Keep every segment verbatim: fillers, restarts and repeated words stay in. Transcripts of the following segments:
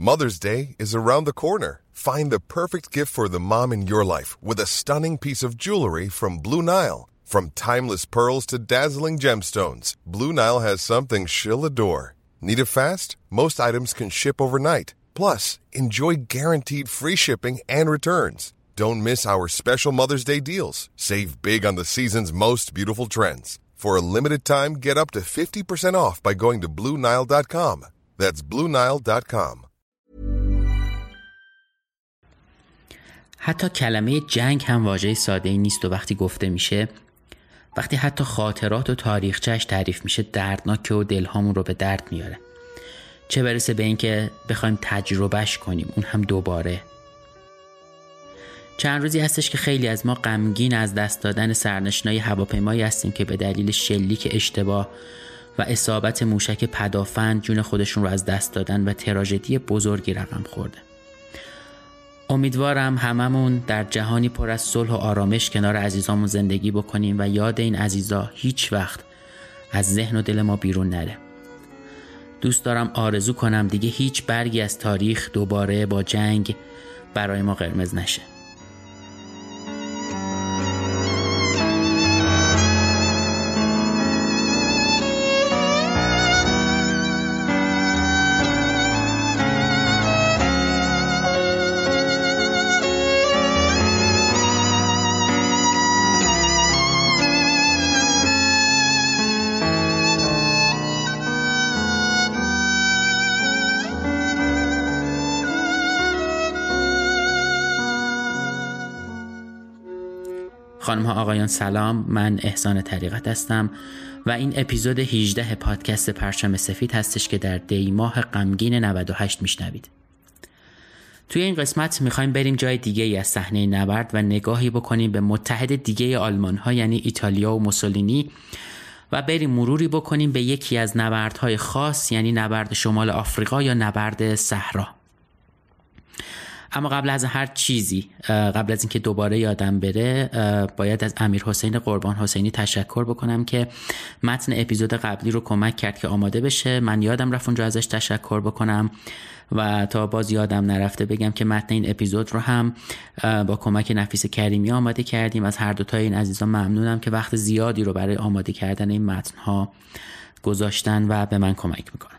Mother's Day is around the corner. Find the perfect gift for the mom in your life with a stunning piece of jewelry from Blue Nile. From timeless pearls to dazzling gemstones, Blue Nile has something she'll adore. Need it fast? Most items can ship overnight. Plus, enjoy guaranteed free shipping and returns. Don't miss our special Mother's Day deals. Save big on the season's most beautiful trends. For a limited time, get up to fifty percent off by going to blue nile dot com. That's blue nile dot com. حتی کلمه جنگ هم واژه ساده‌ای نیست و وقتی گفته میشه، وقتی حتی خاطرات و تاریخچه‌اش تعریف میشه، دردناکه و دلهامون رو به درد میاره. چه برسه به این که بخوایم تجربهش کنیم، اون هم دوباره. چند روزی هستش که خیلی از ما غمگین از دست دادن سرنشینای هواپیمایی هستیم که به دلیل شلیک اشتباه و اصابت موشک پدافند جون خودشون رو از دست دادن و تراژدی بزرگی رقم خورده. امیدوارم هممون در جهانی پر از صلح و آرامش کنار عزیزامون زندگی بکنیم و یاد این عزیزا هیچ وقت از ذهن و دل ما بیرون نره. دوست دارم آرزو کنم دیگه هیچ برگی از تاریخ دوباره با جنگ برای ما قرمز نشه. خانم ها آقایان سلام، من احسان طریقت هستم و این اپیزود هجده پادکست پرچم سفید هستش که در دی ماه غمگین نود و هشت میشنوید. توی این قسمت میخوایم بریم جای دیگه ای از صحنه نبرد و نگاهی بکنیم به متحد دیگه آلمان ها یعنی ایتالیا و موسولینی و بریم مروری بکنیم به یکی از نبردهای خاص یعنی نبرد شمال آفریقا یا نبرد صحرا. اما قبل از هر چیزی، قبل از اینکه دوباره یادم بره، باید از امیر حسین قربان حسینی تشکر بکنم که متن اپیزود قبلی رو کمک کرد که آماده بشه. من یادم رفت اونجا ازش تشکر بکنم و تا باز یادم نرفته بگم که متن این اپیزود رو هم با کمک نفیس کریمی آماده کردیم. از هر دوتای این عزیزان ممنونم که وقت زیادی رو برای آماده کردن این متن‌ها گذاشتن و به من کمک میکنن.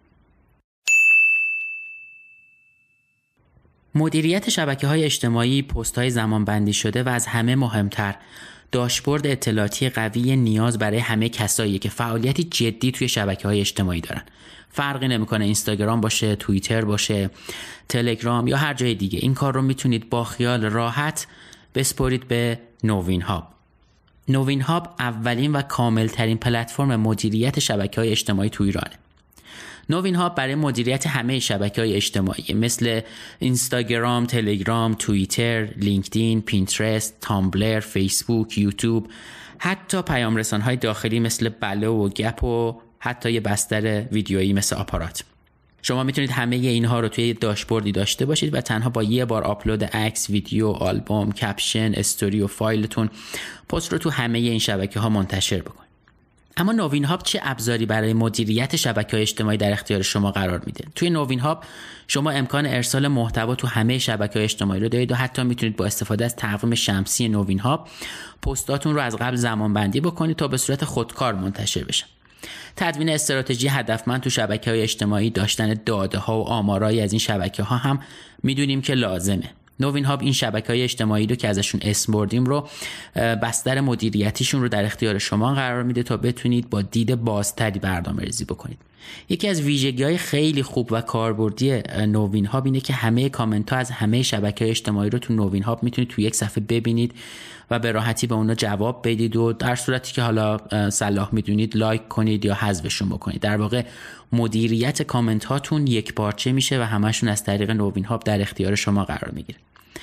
مدیریت شبکه‌های اجتماعی، پست‌های زمانبندی شده و از همه مهمتر داشبورد اطلاعاتی قوی نیاز برای همه کسایی که فعالیتی جدی توی شبکه‌های اجتماعی دارن. فرقی نمی‌کنه اینستاگرام باشه، توییتر باشه، تلگرام یا هر جای دیگه. این کار رو میتونید با خیال راحت بسپارید به نوین هاب. نوین هاب اولین و کاملترین پلتفرم مدیریت شبکه‌های اجتماعی تو ایرانه. نوین هاب برای مدیریت همه شبکه‌های اجتماعی مثل اینستاگرام، تلگرام، توییتر، لینکدین، پینترست، تامبلر، فیسبوک، یوتیوب، حتی پیام رسان‌های داخلی مثل بلو و گپ و حتی یه بستر ویدیویی مثل آپارات. شما میتونید همه اینها رو توی داشبوردی داشته باشید و تنها با یه بار آپلود عکس، ویدیو، آلبوم، کپشن، استوری و فایلتون پست رو تو همه این شبکه‌ها منتشر بکنید. اما نوین هاب چه ابزاری برای مدیریت شبکه‌های اجتماعی در اختیار شما قرار میده؟ توی نوین هاب شما امکان ارسال محتوا تو همه شبکه‌های اجتماعی رو دارید و حتی میتونید با استفاده از تقویم شمسی نوین هاب پستاتون رو از قبل زمانبندی بکنید تا به صورت خودکار منتشر بشن. تدوین استراتژی هدفمند تو شبکه‌های اجتماعی، داشتن داده‌ها و آمارایی از این شبکه‌ها هم میدونیم که لازمه. نوین هاب این شبکه‌های اجتماعی رو که ازشون اسم بردیم رو بستر مدیریتیشون رو در اختیار شما قرار میده تا بتونید با دید بازتری برنامه‌ریزی بکنید. یکی از ویژگی‌های خیلی خوب و کاربردی نوین هاب اینه که همه کامنت‌ها از همه شبکه‌های اجتماعی رو تو نوین هاب میتونید تو یک صفحه ببینید و به راحتی به اونا جواب بدید و در صورتی که حالا صلاح میدونید لایک کنید یا حذفشون بکنید. در واقع مدیریت کامنت هاتون یک پارچه میشه و همشون از طریق نوین هاب در اختیار شما قرار میگیره.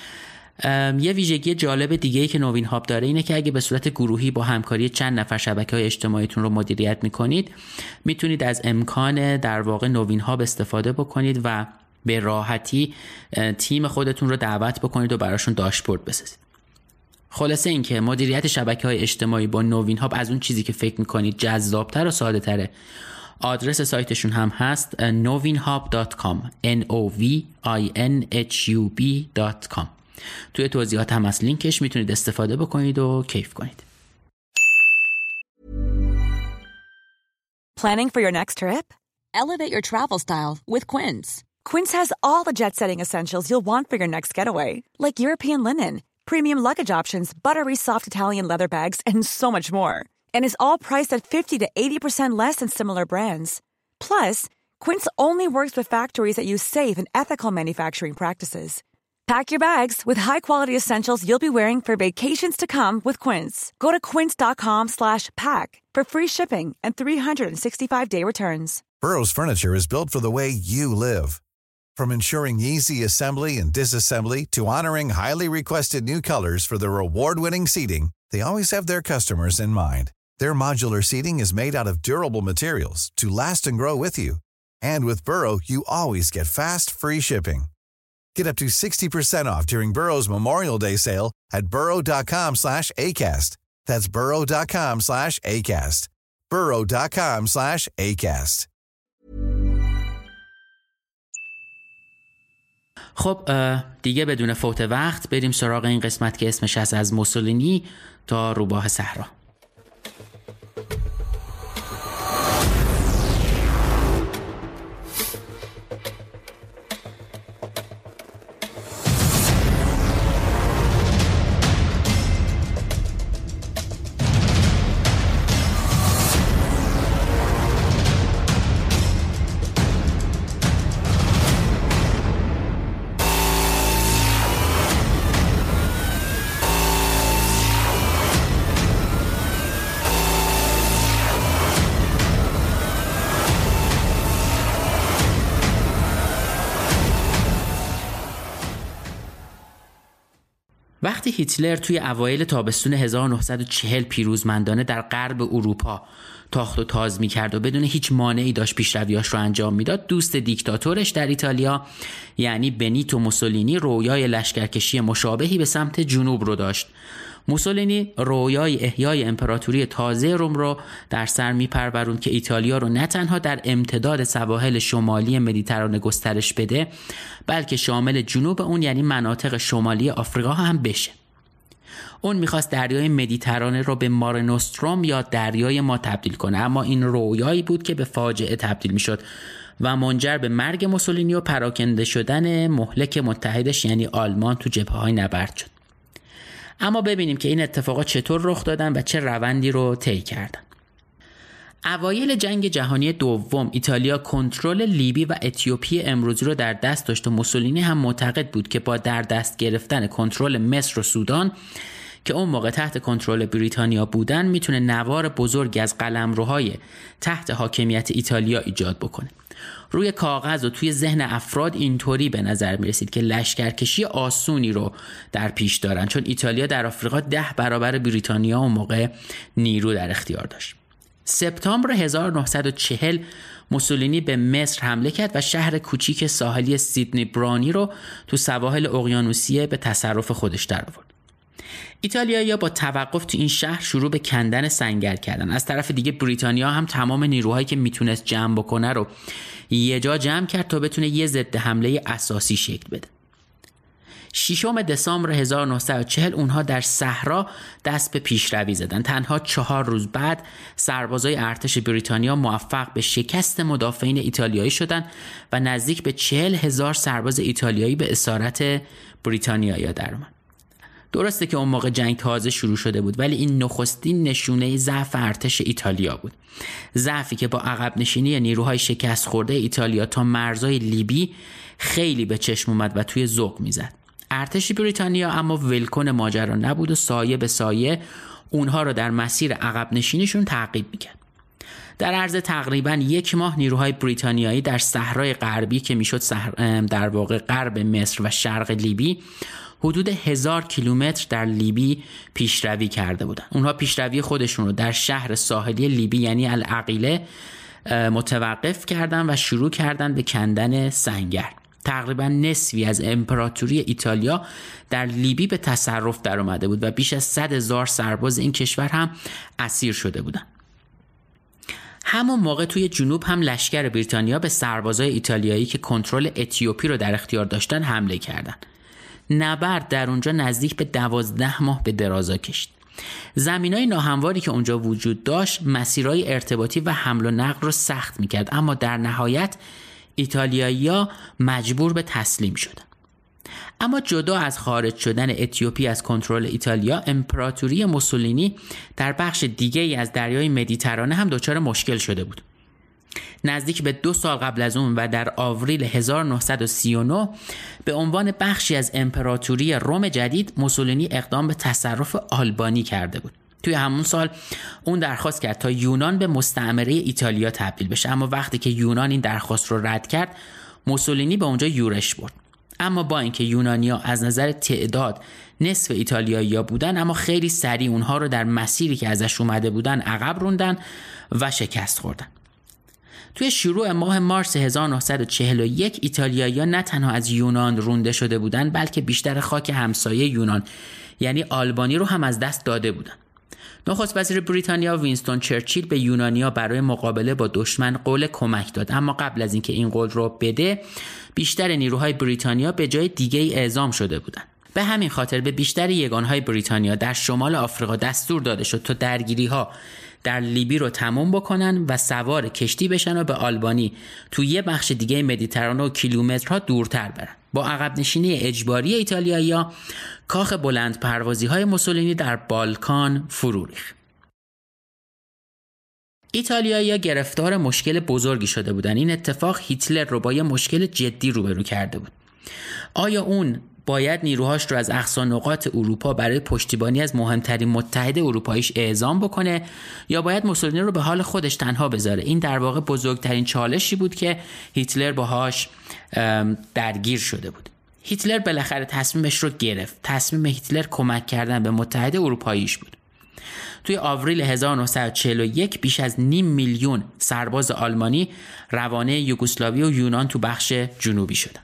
یه ویژگی جالب دیگه‌ای که نوین هاب داره اینه که اگه به صورت گروهی با همکاری چند نفر شبکه‌های اجتماعیتون رو مدیریت میکنید، میتونید از امکان در واقع نوین هاب استفاده بکنید و به راحتی تیم خودتون رو دعوت بکنید و براشون داشبورد بسازید. خلاصه این که مدیریت شبکه‌های اجتماعی با نوین هاب از اون چیزی که فکر میکنید جذابتر و ساده تره. آدرس سایتشون هم هست نووینهاب دات کام ان او وی آی ان اچ یو بی دات کام. توی توضیحات هم از لینکش میتونید استفاده بکنید و کیف کنید. Planning for your next trip? Elevate your travel style with Quince. Quince has all the jet-setting essentials you'll want for your next getaway, like European linen, premium luggage options, buttery soft Italian leather bags, and so much more. And is all priced at fifty to eighty percent less than similar brands. Plus, Quince only works with factories that use safe and ethical manufacturing practices. Pack your bags with high-quality essentials you'll be wearing for vacations to come with Quince. Go to quince dot com slash pack for free shipping and three sixty-five day returns. Burrow's furniture is built for the way you live. From ensuring easy assembly and disassembly to honoring highly requested new colors for their award-winning seating, they always have their customers in mind. Their modular seating is made out of durable materials to last and grow with you. And with Burrow, you always get fast, free shipping. Get up to sixty percent off during Burrow's Memorial Day sale at burrow dot com slash acast. That's burrow dot com slash acast. burrow dot com slash acast. خب دیگه بدون فوت وقت بریم سراغ این قسمت که اسمش هست از موسولینی تا روباه صحرا. وقتی هیتلر توی اوایل تابستون هزار و نهصد و چهل پیروزمندانه در غرب اروپا تاخت و تاز می‌کرد و بدون هیچ مانعی داشت پیشرویاش رو انجام میداد، دوست دیکتاتورش در ایتالیا یعنی بنیتو موسولینی رویای لشکرکشی مشابهی به سمت جنوب رو داشت. موسولینی رویای احیای امپراتوری تازه روم رو در سر میپروروند که ایتالیا رو نه تنها در امتداد سواحل شمالی مدیترانه گسترش بده، بلکه شامل جنوب اون یعنی مناطق شمالی آفریقا هم بشه. اون میخواست دریای مدیترانه رو به ماره نوستروم یا دریای ما تبدیل کنه، اما این رویایی بود که به فاجعه تبدیل میشد و منجر به مرگ موسولینی و پراکنده شدن مهلک متحدش یعنی آلمان تو جبهه‌های نبرد شد. اما ببینیم که این اتفاقات چطور رخ دادن و چه روندی رو طی کردن. اوایل جنگ جهانی دوم ایتالیا کنترل لیبی و اتیوپی امروزی رو در دست داشت و موسولینی هم معتقد بود که با در دست گرفتن کنترل مصر و سودان که اون موقع تحت کنترل بریتانیا بودن میتونه نوار بزرگی از قلمروهای تحت حاکمیت ایتالیا ایجاد بکنه. روی کاغذ و توی ذهن افراد اینطوری به نظر می رسید که لشکرکشی آسونی رو در پیش دارن، چون ایتالیا در آفریقا ده برابر بریتانیا اون موقع نیرو در اختیار داشت. سپتامبر هزار و نهصد و چهل موسولینی به مصر حمله کرد و شهر کوچیک ساحلی سیدنی برانی رو تو سواحل اقیانوسیه به تصرف خودش در آورد. ایتالیایی‌ها با توقف تو این شهر شروع به کندن سنگر کردن. از طرف دیگه بریتانیا هم تمام نیروهایی که میتونست جمع بکنه رو یه جا جمع کرد تا بتونه یه ضد حمله اساسی شکل بده. ششم دسامبر هزار و نهصد و چهل اونها در صحرا دست به پیشروی زدن. تنها چهار روز بعد سربازای ارتش بریتانیا موفق به شکست مدافعین ایتالیایی شدند و نزدیک به چهل هزار سرباز ایتالیایی به اسارت بریتانیایی درآمد. درسته که اون موقع جنگ تازه شروع شده بود، ولی این نخستین نشونه ضعف ارتش ایتالیا بود. ضعفی که با عقب نشینی نیروهای شکست خورده ایتالیا تا مرزهای لیبی خیلی به چشم اومد و توی ذوق میزد. ارتش بریتانیا اما ولکن ماجرا نبود و سایه به سایه اونها رو در مسیر عقب نشینیشون تعقیب میکرد. در عرض تقریباً یک ماه نیروهای بریتانیایی در صحرای غربی که میشد در واقع غرب مصر و شرق لیبی حدود هزار کیلومتر در لیبی پیشروی کرده بودند. اونها پیشروی خودشون رو در شهر ساحلی لیبی یعنی العقیله متوقف کردن و شروع کردن به کندن سنگر. تقریبا نصفی از امپراتوری ایتالیا در لیبی به تصرف در اومده بود و بیش از صد هزار سرباز این کشور هم اسیر شده بودند. همون موقع توی جنوب هم لشکر بریتانیا به سربازای ایتالیایی که کنترل اتیوپی رو در اختیار داشتن حمله کردند. نبرد در اونجا نزدیک به دوازده ماه به درازا کشید. زمینای ناهمواری که اونجا وجود داشت مسیرهای ارتباطی و حمل و نقل رو سخت میکرد، اما در نهایت ایتالیایی‌ها مجبور به تسلیم شدن. اما جدا از خارج شدن اتیوپی از کنترل ایتالیا، امپراتوری موسولینی در بخش دیگه‌ای از دریای مدیترانه هم دچار مشکل شده بود. نزدیک به دو سال قبل از اون و در آوریل هزار و نهصد و سی و نه به عنوان بخشی از امپراتوری روم جدید موسولینی اقدام به تصرف آلبانی کرده بود. توی همون سال اون درخواست کرد تا یونان به مستعمره ایتالیا تبدیل بشه، اما وقتی که یونان این درخواست رو رد کرد موسولینی به اونجا یورش برد. اما با اینکه یونانیا از نظر تعداد نصف ایتالیایی‌ها بودن، اما خیلی سریع اونها رو در مسیری که ازش اومده بودن عقب روندن و شکست خوردن. توی شروع ماه مارس هزار و نهصد و چهل و یک ایتالیایی‌ها نه تنها از یونان رونده شده بودن، بلکه بیشتر خاک همسایه یونان یعنی آلبانی رو هم از دست داده بودن. نخست وزیر بریتانیا وینستون چرچیل به یونانیا برای مقابله با دشمن قول کمک داد، اما قبل از اینکه این قول رو بده بیشتر نیروهای بریتانیا به جای دیگه‌ای اعزام شده بودند. به همین خاطر به بیشتر یگانهای بریتانیا در شمال آفریقا دستور داده شد تا درگیری‌ها در لیبی رو تموم بکنن و سوار کشتی بشن و به آلبانی توی یه بخش دیگه مدیترانه و کیلومترها دورتر برن. با عقب نشینی اجباری ایتالیایی‌ها کاخ بلند پروازی‌های موسولینی در بالکان فرو ریخت. ایتالیایی‌ها گرفتار مشکل بزرگی شده بودن. این اتفاق هیتلر رو با یه مشکل جدی روبرو کرده بود. آیا اون باید نیروهاش رو از اقصا نقاط اروپا برای پشتیبانی از مهمترین متحد اروپاییش اعزام بکنه یا باید موسولینی رو به حال خودش تنها بذاره؟ این در واقع بزرگترین چالشی بود که هیتلر باهاش درگیر شده بود. هیتلر بالاخره تصمیمش رو گرفت. تصمیم هیتلر کمک کردن به متحد اروپاییش بود. توی آوریل هزار و نهصد و چهل و یک بیش از نیم میلیون سرباز آلمانی روانه یوگسلاوی و یونان تو بخش جنوبی شدن.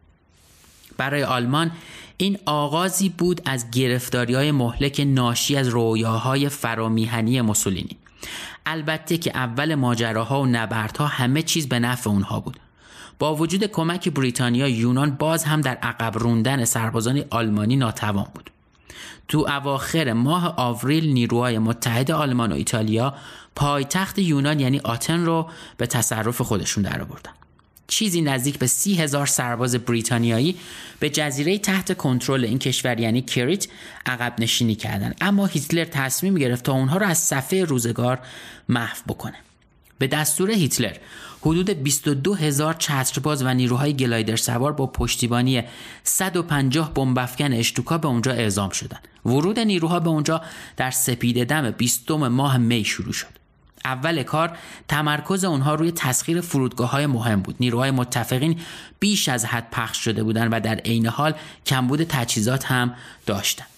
برای آلمان این آغازی بود از گرفتاری‌های مهلک ناشی از رویاهای فرامیهنی موسولینی. البته که اول ماجراها و نبردها همه چیز به نفع اونها بود. با وجود کمک بریتانیا، یونان باز هم در عقب روندن سربازان آلمانی ناتوان بود. تو اواخر ماه آوریل نیروهای متحد آلمان و ایتالیا پایتخت یونان یعنی آتن رو به تصرف خودشون درآوردن. چیزی نزدیک به سی هزار سرباز بریتانیایی به جزیره تحت کنترل این کشور یعنی کریت عقب نشینی کردند، اما هیتلر تصمیم گرفت تا اونها رو از صفحه روزگار محو بکنه. به دستور هیتلر حدود بیست و دو هزار چترباز و نیروهای گلایدر سوار با پشتیبانی صد و پنجاه بمب‌افکن اشتوکا به اونجا اعزام شدند. ورود نیروها به اونجا در سپیده‌دم بیستم ماه می شروع شد. اول کار تمرکز اونها روی تسخیر فرودگاه‌های مهم بود. نیروهای متفقین بیش از حد پخش شده بودند و در عین حال کمبود تجهیزات هم داشتند.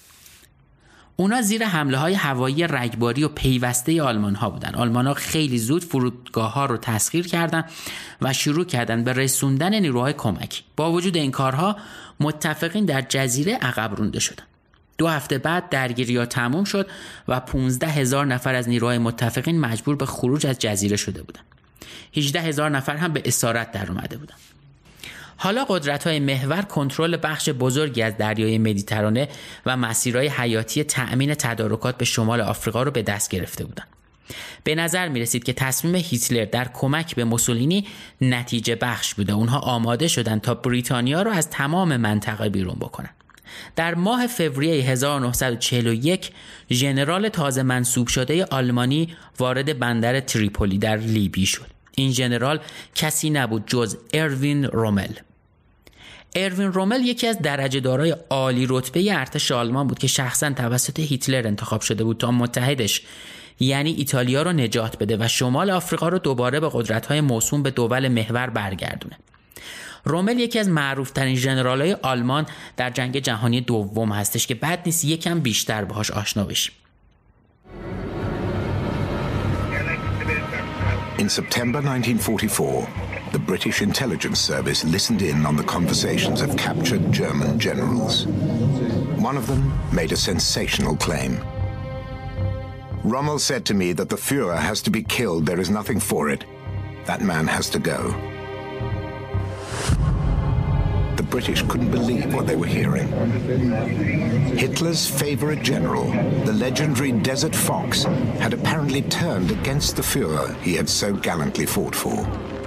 اونا زیر حمله‌های هوایی رگباری و پیوسته آلمان‌ها بودند. آلمان‌ها خیلی زود فرودگاه‌ها رو تسخیر کردند و شروع کردند به رسوندن نیروهای کمکی. با وجود این کارها متفقین در جزیره عقب رونده شدند. دو هفته بعد درگیری‌ها تموم شد و پانزده هزار نفر از نیروهای متفقین مجبور به خروج از جزیره شده بودند. هجده هزار نفر هم به اسارت در اومده بودند. حالا قدرت‌های محور کنترل بخش بزرگی از دریای مدیترانه و مسیرهای حیاتی تأمین تدارکات به شمال آفریقا رو به دست گرفته بودند. به نظر می رسید که تصمیم هیتلر در کمک به موسولینی نتیجه بخش بوده. اونها آماده شدند تا بریتانیا رو از تمام منطقه بیرون بکنن. در ماه فوریه هزار و نهصد و چهل و یک ژنرال تازه منصوب شده آلمانی وارد بندر تریپولی در لیبی شد. این ژنرال کسی نبود جز اروین رومل. اروین رومل یکی از درجه‌دارای عالی رتبه ارتش آلمان بود که شخصاً توسط هیتلر انتخاب شده بود تا متحدش یعنی ایتالیا رو نجات بده و شمال آفریقا رو دوباره به قدرت‌های موسوم به دول محور برگردونه. رومل یکی از معروف‌ترین ژنرال‌های آلمان در جنگ جهانی دوم هستش که بد نیست یکم بیشتر باهاش آشنا بشیم. In September nineteen forty-four, the British intelligence service listened in on the conversations of captured German generals. One of them made a sensational claim. Rommel said to me that the Führer has to be killed. There is nothing for it. That man has to go. The British couldn't believe what they were hearing. Hitler's favorite general, the legendary Desert Fox, had apparently turned against the Führer he had so gallantly fought for.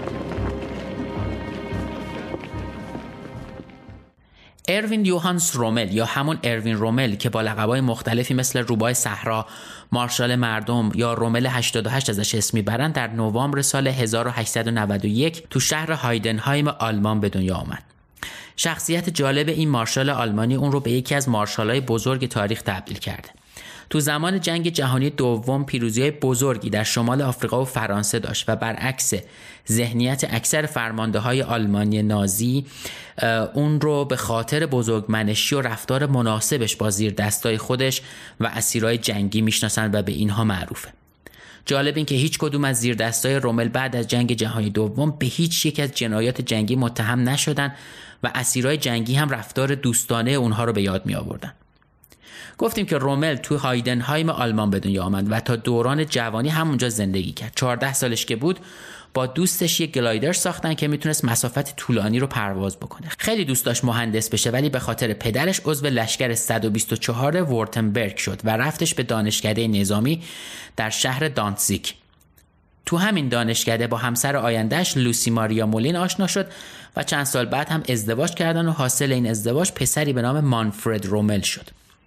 اروین یوهانس رومل یا همون اروین رومل که با لقب‌های مختلفی مثل روباه صحرا، مارشال مردم یا رومل هشتاد و هشت ازش اسم میبرن، در نوامبر سال هزار و هشتصد و نود و یک تو شهر هایدنهایم آلمان به دنیا آمد. شخصیت جالب این مارشال آلمانی اون رو به یکی از مارشال‌های بزرگ تاریخ تبدیل کرده. تو زمان جنگ جهانی دوم پیروزی‌های بزرگی در شمال آفریقا و فرانسه داشت و برعکس ذهنیت اکثر فرمانده‌های آلمانی نازی اون رو به خاطر بزرگمنشی و رفتار مناسبش با زیردستای خودش و اسیرای جنگی میشناسند و به اینها معروفه. جالب این که هیچ کدوم از زیردستای رومل بعد از جنگ جهانی دوم به هیچ یک از جنایات جنگی متهم نشدن و اسیرای جنگی هم رفتار دوستانه اونها رو به یاد می آوردن. گفتیم که رومل تو هایدنهایم آلمان به دنیا آمد و تا دوران جوانی همونجا زندگی کرد. چهارده سالش که بود با دوستش یک گلایدر ساختن که میتونست مسافت طولانی رو پرواز بکنه. خیلی دوست داشت مهندس بشه ولی به خاطر پدرش عضو لشکر صد و بیست و چهار وورتنبرگ شد و رفتش به دانشکده نظامی در شهر دانتزیگ. تو همین دانشکده با همسر آیندهش لوسی ماریا مولین آشنا شد و چند سال بعد هم ازدواج کردن و حاصل این ازدواج پسری به نام مانفرد رومل شد.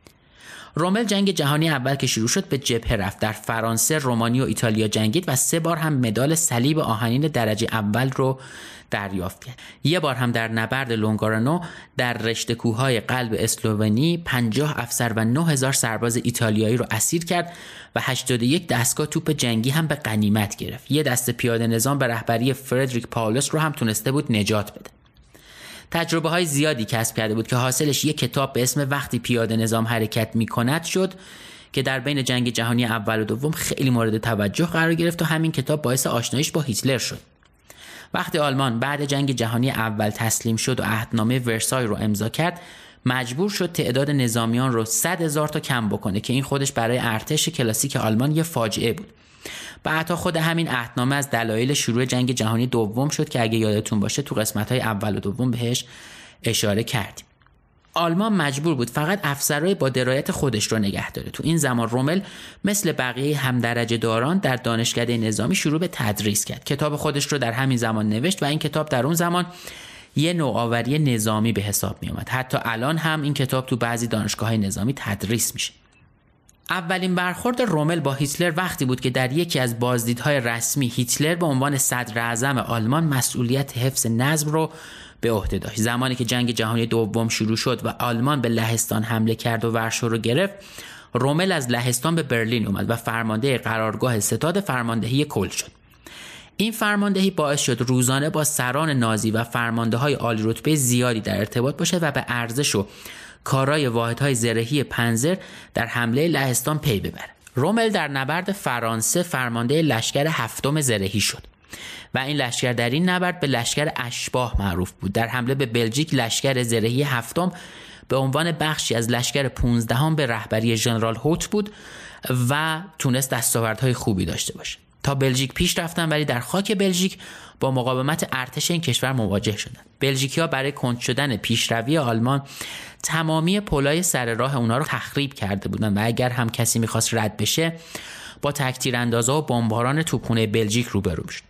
رومل جنگ جهانی اول که شروع شد به جبهه رفت، در فرانسه، رومانی و ایتالیا جنگید و سه بار هم مدال صلیب آهنین درجه اول رو دریافت کرد. یه بار هم در نبرد لونگارانو در رشته کوههای قلب اسلوونی پنجاه افسر و نه هزار سرباز ایتالیایی رو اسیر کرد و هشتاد و یک دستگاه توپ جنگی هم به غنیمت گرفت. یه دسته پیاده نظام به رهبری فردریک پاولوس رو هم تونسته بود نجات بده. تجربه های زیادی کسب کرده بود که حاصلش یک کتاب به اسم وقتی پیاده نظام حرکت می کند شد که در بین جنگ جهانی اول و دوم خیلی مورد توجه قرار گرفت و همین کتاب باعث آشناییش با هیتلر شد. وقتی آلمان بعد جنگ جهانی اول تسلیم شد و عهدنامه ورسای رو امضا کرد، مجبور شد تعداد نظامیان رو صد هزار تا کم بکنه که این خودش برای ارتش کلاسیک آلمان یه فاجعه بود. بعدها خود همین عهدنامه از دلایل شروع جنگ جهانی دوم شد که اگه یادتون باشه تو قسمت‌های اول و دوم بهش اشاره کردیم. آلمان مجبور بود فقط افسرهای با درایت خودش رو نگه داره. تو این زمان رومل مثل بقیه همدرجه داران در دانشکده نظامی شروع به تدریس کرد. کتاب خودش رو در همین زمان نوشت و این کتاب در اون زمان یه نوآوری نظامی به حساب می اومد. حتی الان هم این کتاب تو بعضی دانشگاه‌های نظامی تدریس میشه. اولین برخورد رومل با هیتلر وقتی بود که در یکی از بازدیدهای رسمی هیتلر به عنوان صدر اعظم آلمان مسئولیت حفظ نظم رو به عهده داشت. زمانی که جنگ جهانی دوم شروع شد و آلمان به لهستان حمله کرد و ورشو رو گرفت، رومل از لهستان به برلین اومد و فرمانده قرارگاه ستاد فرماندهی کل شد. این فرماندهی باعث شد روزانه با سران نازی و فرمانده‌های عالی رتبه زیادی در ارتباط باشه و به ارزش و کارای واحدهای زرهی پنزر در حمله لهستان پی ببره. رومل در نبرد فرانسه فرمانده لشکر هفتم زرهی شد و این لشکر در این نبرد به لشکر اشباح معروف بود. در حمله به بلژیک لشکر زرهی هفتم به عنوان بخشی از لشکر پانزدهم به رهبری ژنرال هوت بود و تونست دستاوردهای خوبی داشته باشه. تا بلژیک پیش رفتن ولی در خاک بلژیک با مقاومت ارتش این کشور مواجه شدند. بلژیکی‌ها برای کند شدن پیشروی آلمان تمامی پلای سر راه اونا رو تخریب کرده بودند و اگر هم کسی می‌خواست رد بشه با تک‌تیراندازها و بمباران توپخانه بلژیک روبرو شد.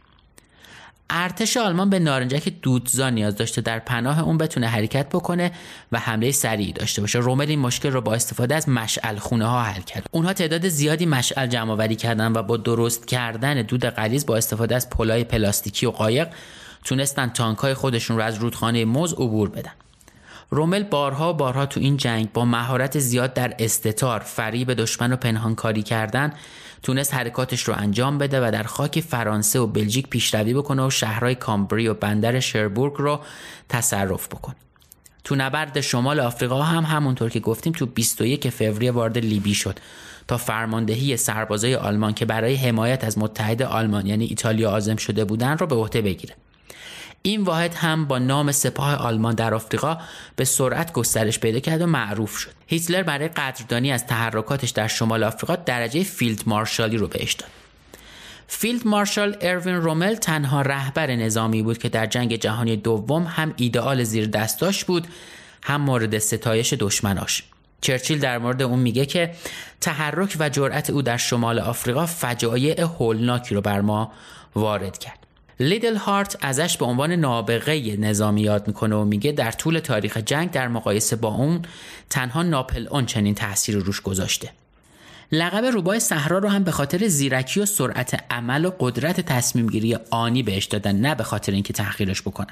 ارتش آلمان به نارنجک دودزا نیاز داشته در پناه اون بتونه حرکت بکنه و حمله سریعی داشته باشه. رومل این مشکل رو با استفاده از مشعل خونه ها حل کرد. اونها تعداد زیادی مشعل جمع آوری کردن و با درست کردن دود غلیظ با استفاده از پلای پلاستیکی و قایق تونستن تانک‌های خودشون رو از رودخانه موز عبور بدن. رومل بارها بارها تو این جنگ با مهارت زیاد در استتار، فریب دشمن و پنهانکاری کردن تونست حرکاتش رو انجام بده و در خاک فرانسه و بلژیک پیشروی بکنه و شهرهای کامبری و بندر شربورگ رو تصرف بکنه. تو نبرد شمال آفریقا هم همونطور که گفتیم تو بیست و یک فوریه وارد لیبی شد تا فرماندهی سربازای آلمان که برای حمایت از متحد آلمان یعنی ایتالیا عازم شده بودن رو به عهده بگیره. این واحد هم با نام سپاه آلمان در آفریقا به سرعت گسترش پیدا کرد و معروف شد. هیتلر برای قدردانی از تحرکاتش در شمال آفریقا درجه فیلد مارشالی رو بهش داد. فیلد مارشال اروین رومل تنها رهبر نظامی بود که در جنگ جهانی دوم هم ایدئال زیر دستاش بود، هم مورد ستایش دشمناش. چرچیل در مورد اون میگه که تحرک و جرأت او در شمال آفریقا فجایع هولناکی رو بر ما وارد کرد. لیدل هارت ازش به عنوان نابغه نظامی یاد میکنه و میگه در طول تاریخ جنگ در مقایسه با اون تنها ناپل اون چنین تأثیر روش گذاشته. لقب روباه صحرا رو هم به خاطر زیرکی و سرعت عمل و قدرت تصمیم گیری آنی بهش دادن، نه به خاطر اینکه تحقیرش بکنن.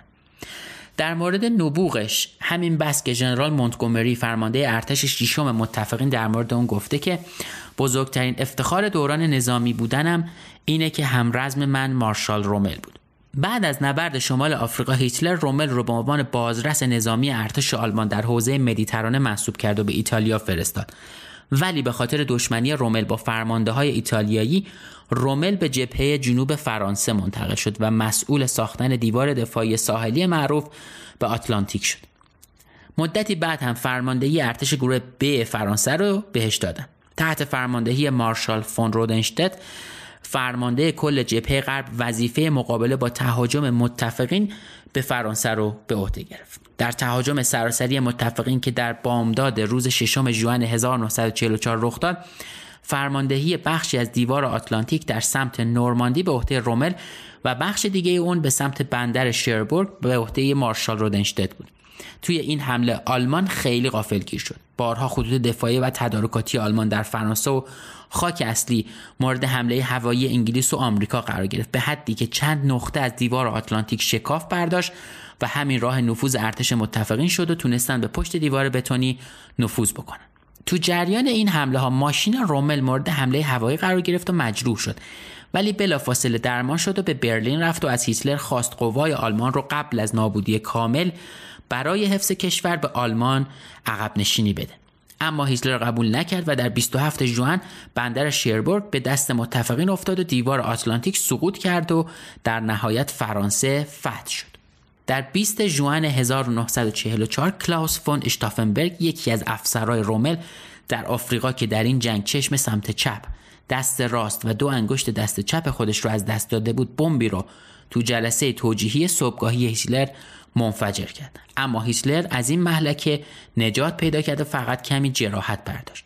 در مورد نبوغش همین بس که ژنرال مونتگومری فرمانده ارتش ششم متفقین در مورد اون گفته که بزرگترین افتخار دوران نظامی بودنم اینه که همرزم من مارشال رومل بود. بعد از نبرد شمال آفریقا هیتلر رومل رو به عنوان بازرس نظامی ارتش آلمان در حوزه مدیترانه منصوب کرد و به ایتالیا فرستاد. ولی به خاطر دشمنی رومل با فرمانده‌های ایتالیایی، رومل به جبهه جنوب فرانسه منتقل شد و مسئول ساختن دیوار دفاعی ساحلی معروف به آتلانتیک شد. مدتی بعد هم فرماندهی ارتش گروه ب فرانسه رو بهش دادن. تحت فرماندهی مارشال فون رودنشتت، فرمانده کل جبهه غرب، وظیفه مقابله با تهاجم متفقین به فرانسه رو به عهده گرفت. در تهاجم سراسری متفقین که در بامداد روز ششم ژوئن هزار و نهصد و چهل و چهار رخ داد، فرماندهی بخشی از دیوار آتلانتیک در سمت نورماندی به عهده رومل و بخش دیگه اون به سمت بندر شربورگ به عهده مارشال رودنشتت بود. توی این حمله آلمان خیلی غافلگیر شد. بارها خطوط دفاعی و تدارکاتی آلمان در فرانسه و خاک اصلی مورد حمله هوایی انگلیس و آمریکا قرار گرفت، به حدی که چند نقطه از دیوار آتلانتیک شکاف برداشت و همین راه نفوذ ارتش متفقین شد و تونستن به پشت دیوار بتونی نفوذ بکنن. تو جریان این حمله ها ماشین رومل مورد حمله هوایی قرار گرفت و مجروح شد، ولی بلافاصله درمان شد و به برلین رفت و از هیتلر خواست قوای آلمان رو قبل از نابودی کامل برای حفظ کشور به آلمان عقب نشینی بده. اما هیتلر قبول نکرد و در بیست و هفتم ژوئن بندر شربورگ به دست متفقین افتاد و دیوار آتلانتیک سقوط کرد و در نهایت فرانسه فتح شد. در بیست ژوئن هزار و نهصد و چهل و چهار کلاوس فون اشتافنبرگ، یکی از افسرهای رومل در آفریقا که در این جنگ چشم سمت چپ، دست راست و دو انگشت دست چپ خودش رو از دست داده بود، بمبی رو تو جلسه توجیهی صبحگاهی هیتلر منفجر کرد. اما هیتلر از این مهلکه نجات پیدا کرد و فقط کمی جراحت برداشت.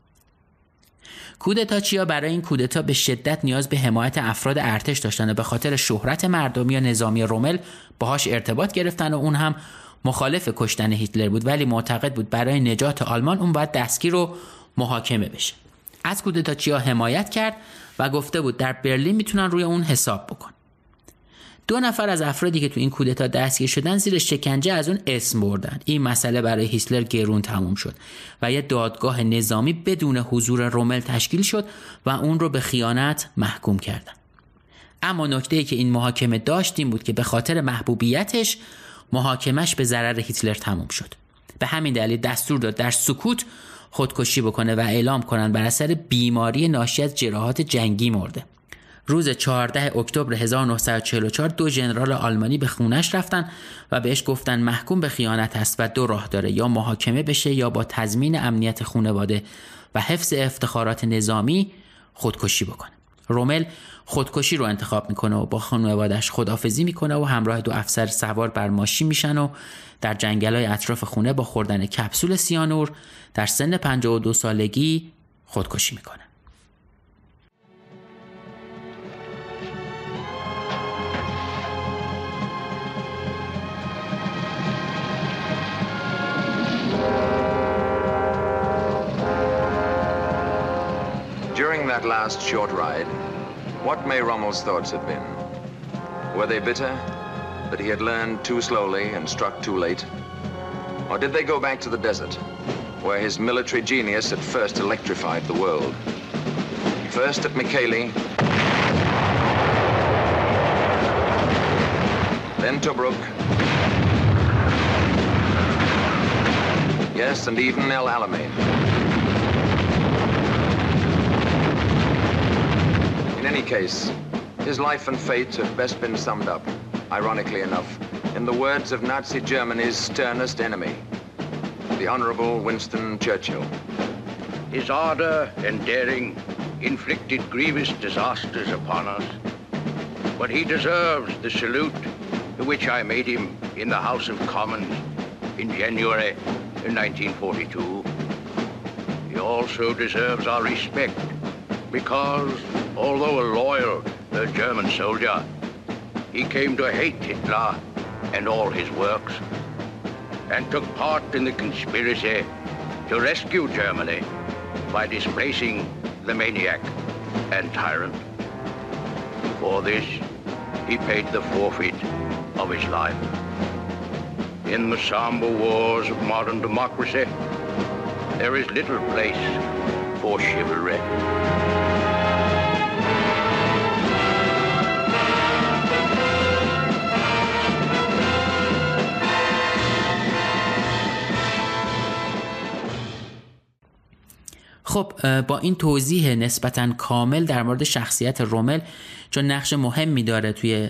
کودتاچیا برای این کودتا به شدت نیاز به حمایت افراد ارتش داشتن و به خاطر شهرت مردمی و نظامی رومل باهاش ارتباط گرفتن و اون هم مخالف کشتن هیتلر بود، ولی معتقد بود برای نجات آلمان اون باید دستگیر و محاکمه بشه. از کودتاچیا حمایت کرد و گفته بود در برلین میتونن روی اون حساب بکن. دو نفر از افرادی که تو این کودتا دستگیر شدن زیر شکنجه از اون اسم بردن. این مسئله برای هیتلر گرون تموم شد و یه دادگاه نظامی بدون حضور رومل تشکیل شد و اون رو به خیانت محکوم کردن. اما نکته‌ای که این محاکمه داشت این بود که به خاطر محبوبیتش محاکمش به ضرر هیتلر تموم شد. به همین دلیل دستور داد در سکوت خودکشی بکنه و اعلام کنن بر اثر بیماری ناشی از جراحات جنگی مرده. روز چهاردهم اکتبر هزار و نهصد و چهل و چهار دو ژنرال آلمانی به خونش رفتن و بهش گفتن محکوم به خیانت است و دو راه داره، یا محاکمه بشه یا با تضمین امنیت خانواده و حفظ افتخارات نظامی خودکشی بکنه. رومل خودکشی رو انتخاب میکنه و با خانواده‌اش خداحافظی میکنه و همراه دو افسر سوار بر ماشین میشن و در جنگل‌های اطراف خونه با خوردن کپسول سیانور در سن پنجاه و دو سالگی خودکشی میکنه. During that last short ride, what may Rommel's thoughts have been? Were they bitter that he had learned too slowly and struck too late? Or did they go back to the desert, where his military genius had first electrified the world? First at Mekelle, then Tobruk, yes, and even El Alamein. In any case, his life and fate have best been summed up ironically enough, in the words of Nazi Germany's sternest enemy, the Honorable Winston Churchill. His ardor and daring inflicted grievous disasters upon us, but he deserves the salute to which I made him in the House of Commons in January nineteen forty-two. He also deserves our respect because, although a loyal uh, German soldier, he came to hate Hitler and all his works and took part in the conspiracy to rescue Germany by displacing the maniac and tyrant. For this, he paid the forfeit of his life. In the somber wars of modern democracy, there is little place for chivalry. خب با این توضیح نسبتاً کامل در مورد شخصیت رومل، چون نقش مهمی داره توی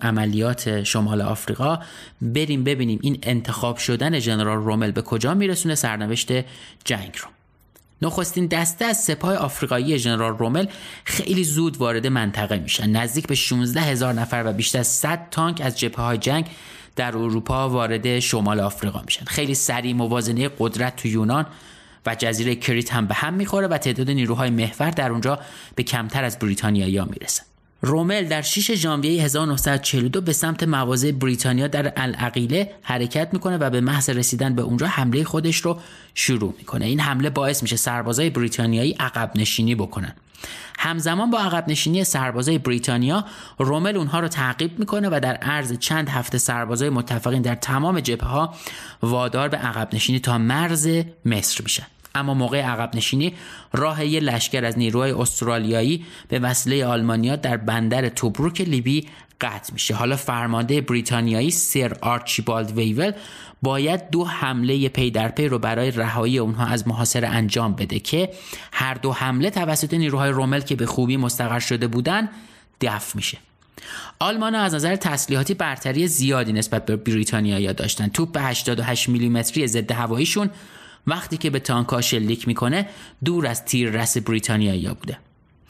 عملیات شمال آفریقا، بریم ببینیم این انتخاب شدن ژنرال رومل به کجا میرسونه سرنوشت جنگ رو. نخستین دسته از سپاه آفریقایی ژنرال رومل خیلی زود وارد منطقه میشن. نزدیک به شانزده هزار نفر و بیشتر از صد تانک از جبهه‌های جنگ در اروپا وارد شمال آفریقا میشن. خیلی سریع موازنه قدرت تو یونان و جزیره کریت هم به هم میخوره و تعداد نیروهای محور در اونجا به کمتر از بریتانیایی‌ها میرسه. رومل در شش ژانویه هزار و نهصد و چهل و دو به سمت مواضع بریتانیا در العقیله حرکت میکنه و به محض رسیدن به اونجا حمله خودش رو شروع میکنه. این حمله باعث میشه سربازای بریتانیایی عقب نشینی بکنن. همزمان با عقب نشینی سربازای بریتانیا، رومل اونها رو تعقیب میکنه و در عرض چند هفته سربازای متفقین در تمام جبهه‌ها وادار به عقب نشینی تا مرز مصر میشن. اما موقع عقب نشینی راه یه لشکر از نیروهای استرالیایی به وسیله آلمانیا در بندر توبروک لیبی قطع میشه. حالا فرمانده بریتانیایی سر آرچیبالد ویول باید دو حمله پی در پی رو برای رهایی اونها از محاصره انجام بده که هر دو حمله توسط نیروهای رومل که به خوبی مستقر شده بودن دفع میشه. آلمان‌ها از نظر تسلیحاتی برتری زیادی نسبت به بریتانیایی‌ها داشتن. توپ هشتاد و هشت میلیمتری ضد هواییشون وقتی که به تانک‌ها شلیک میکنه دور از تیر رس بریتانیایی‌ها بوده.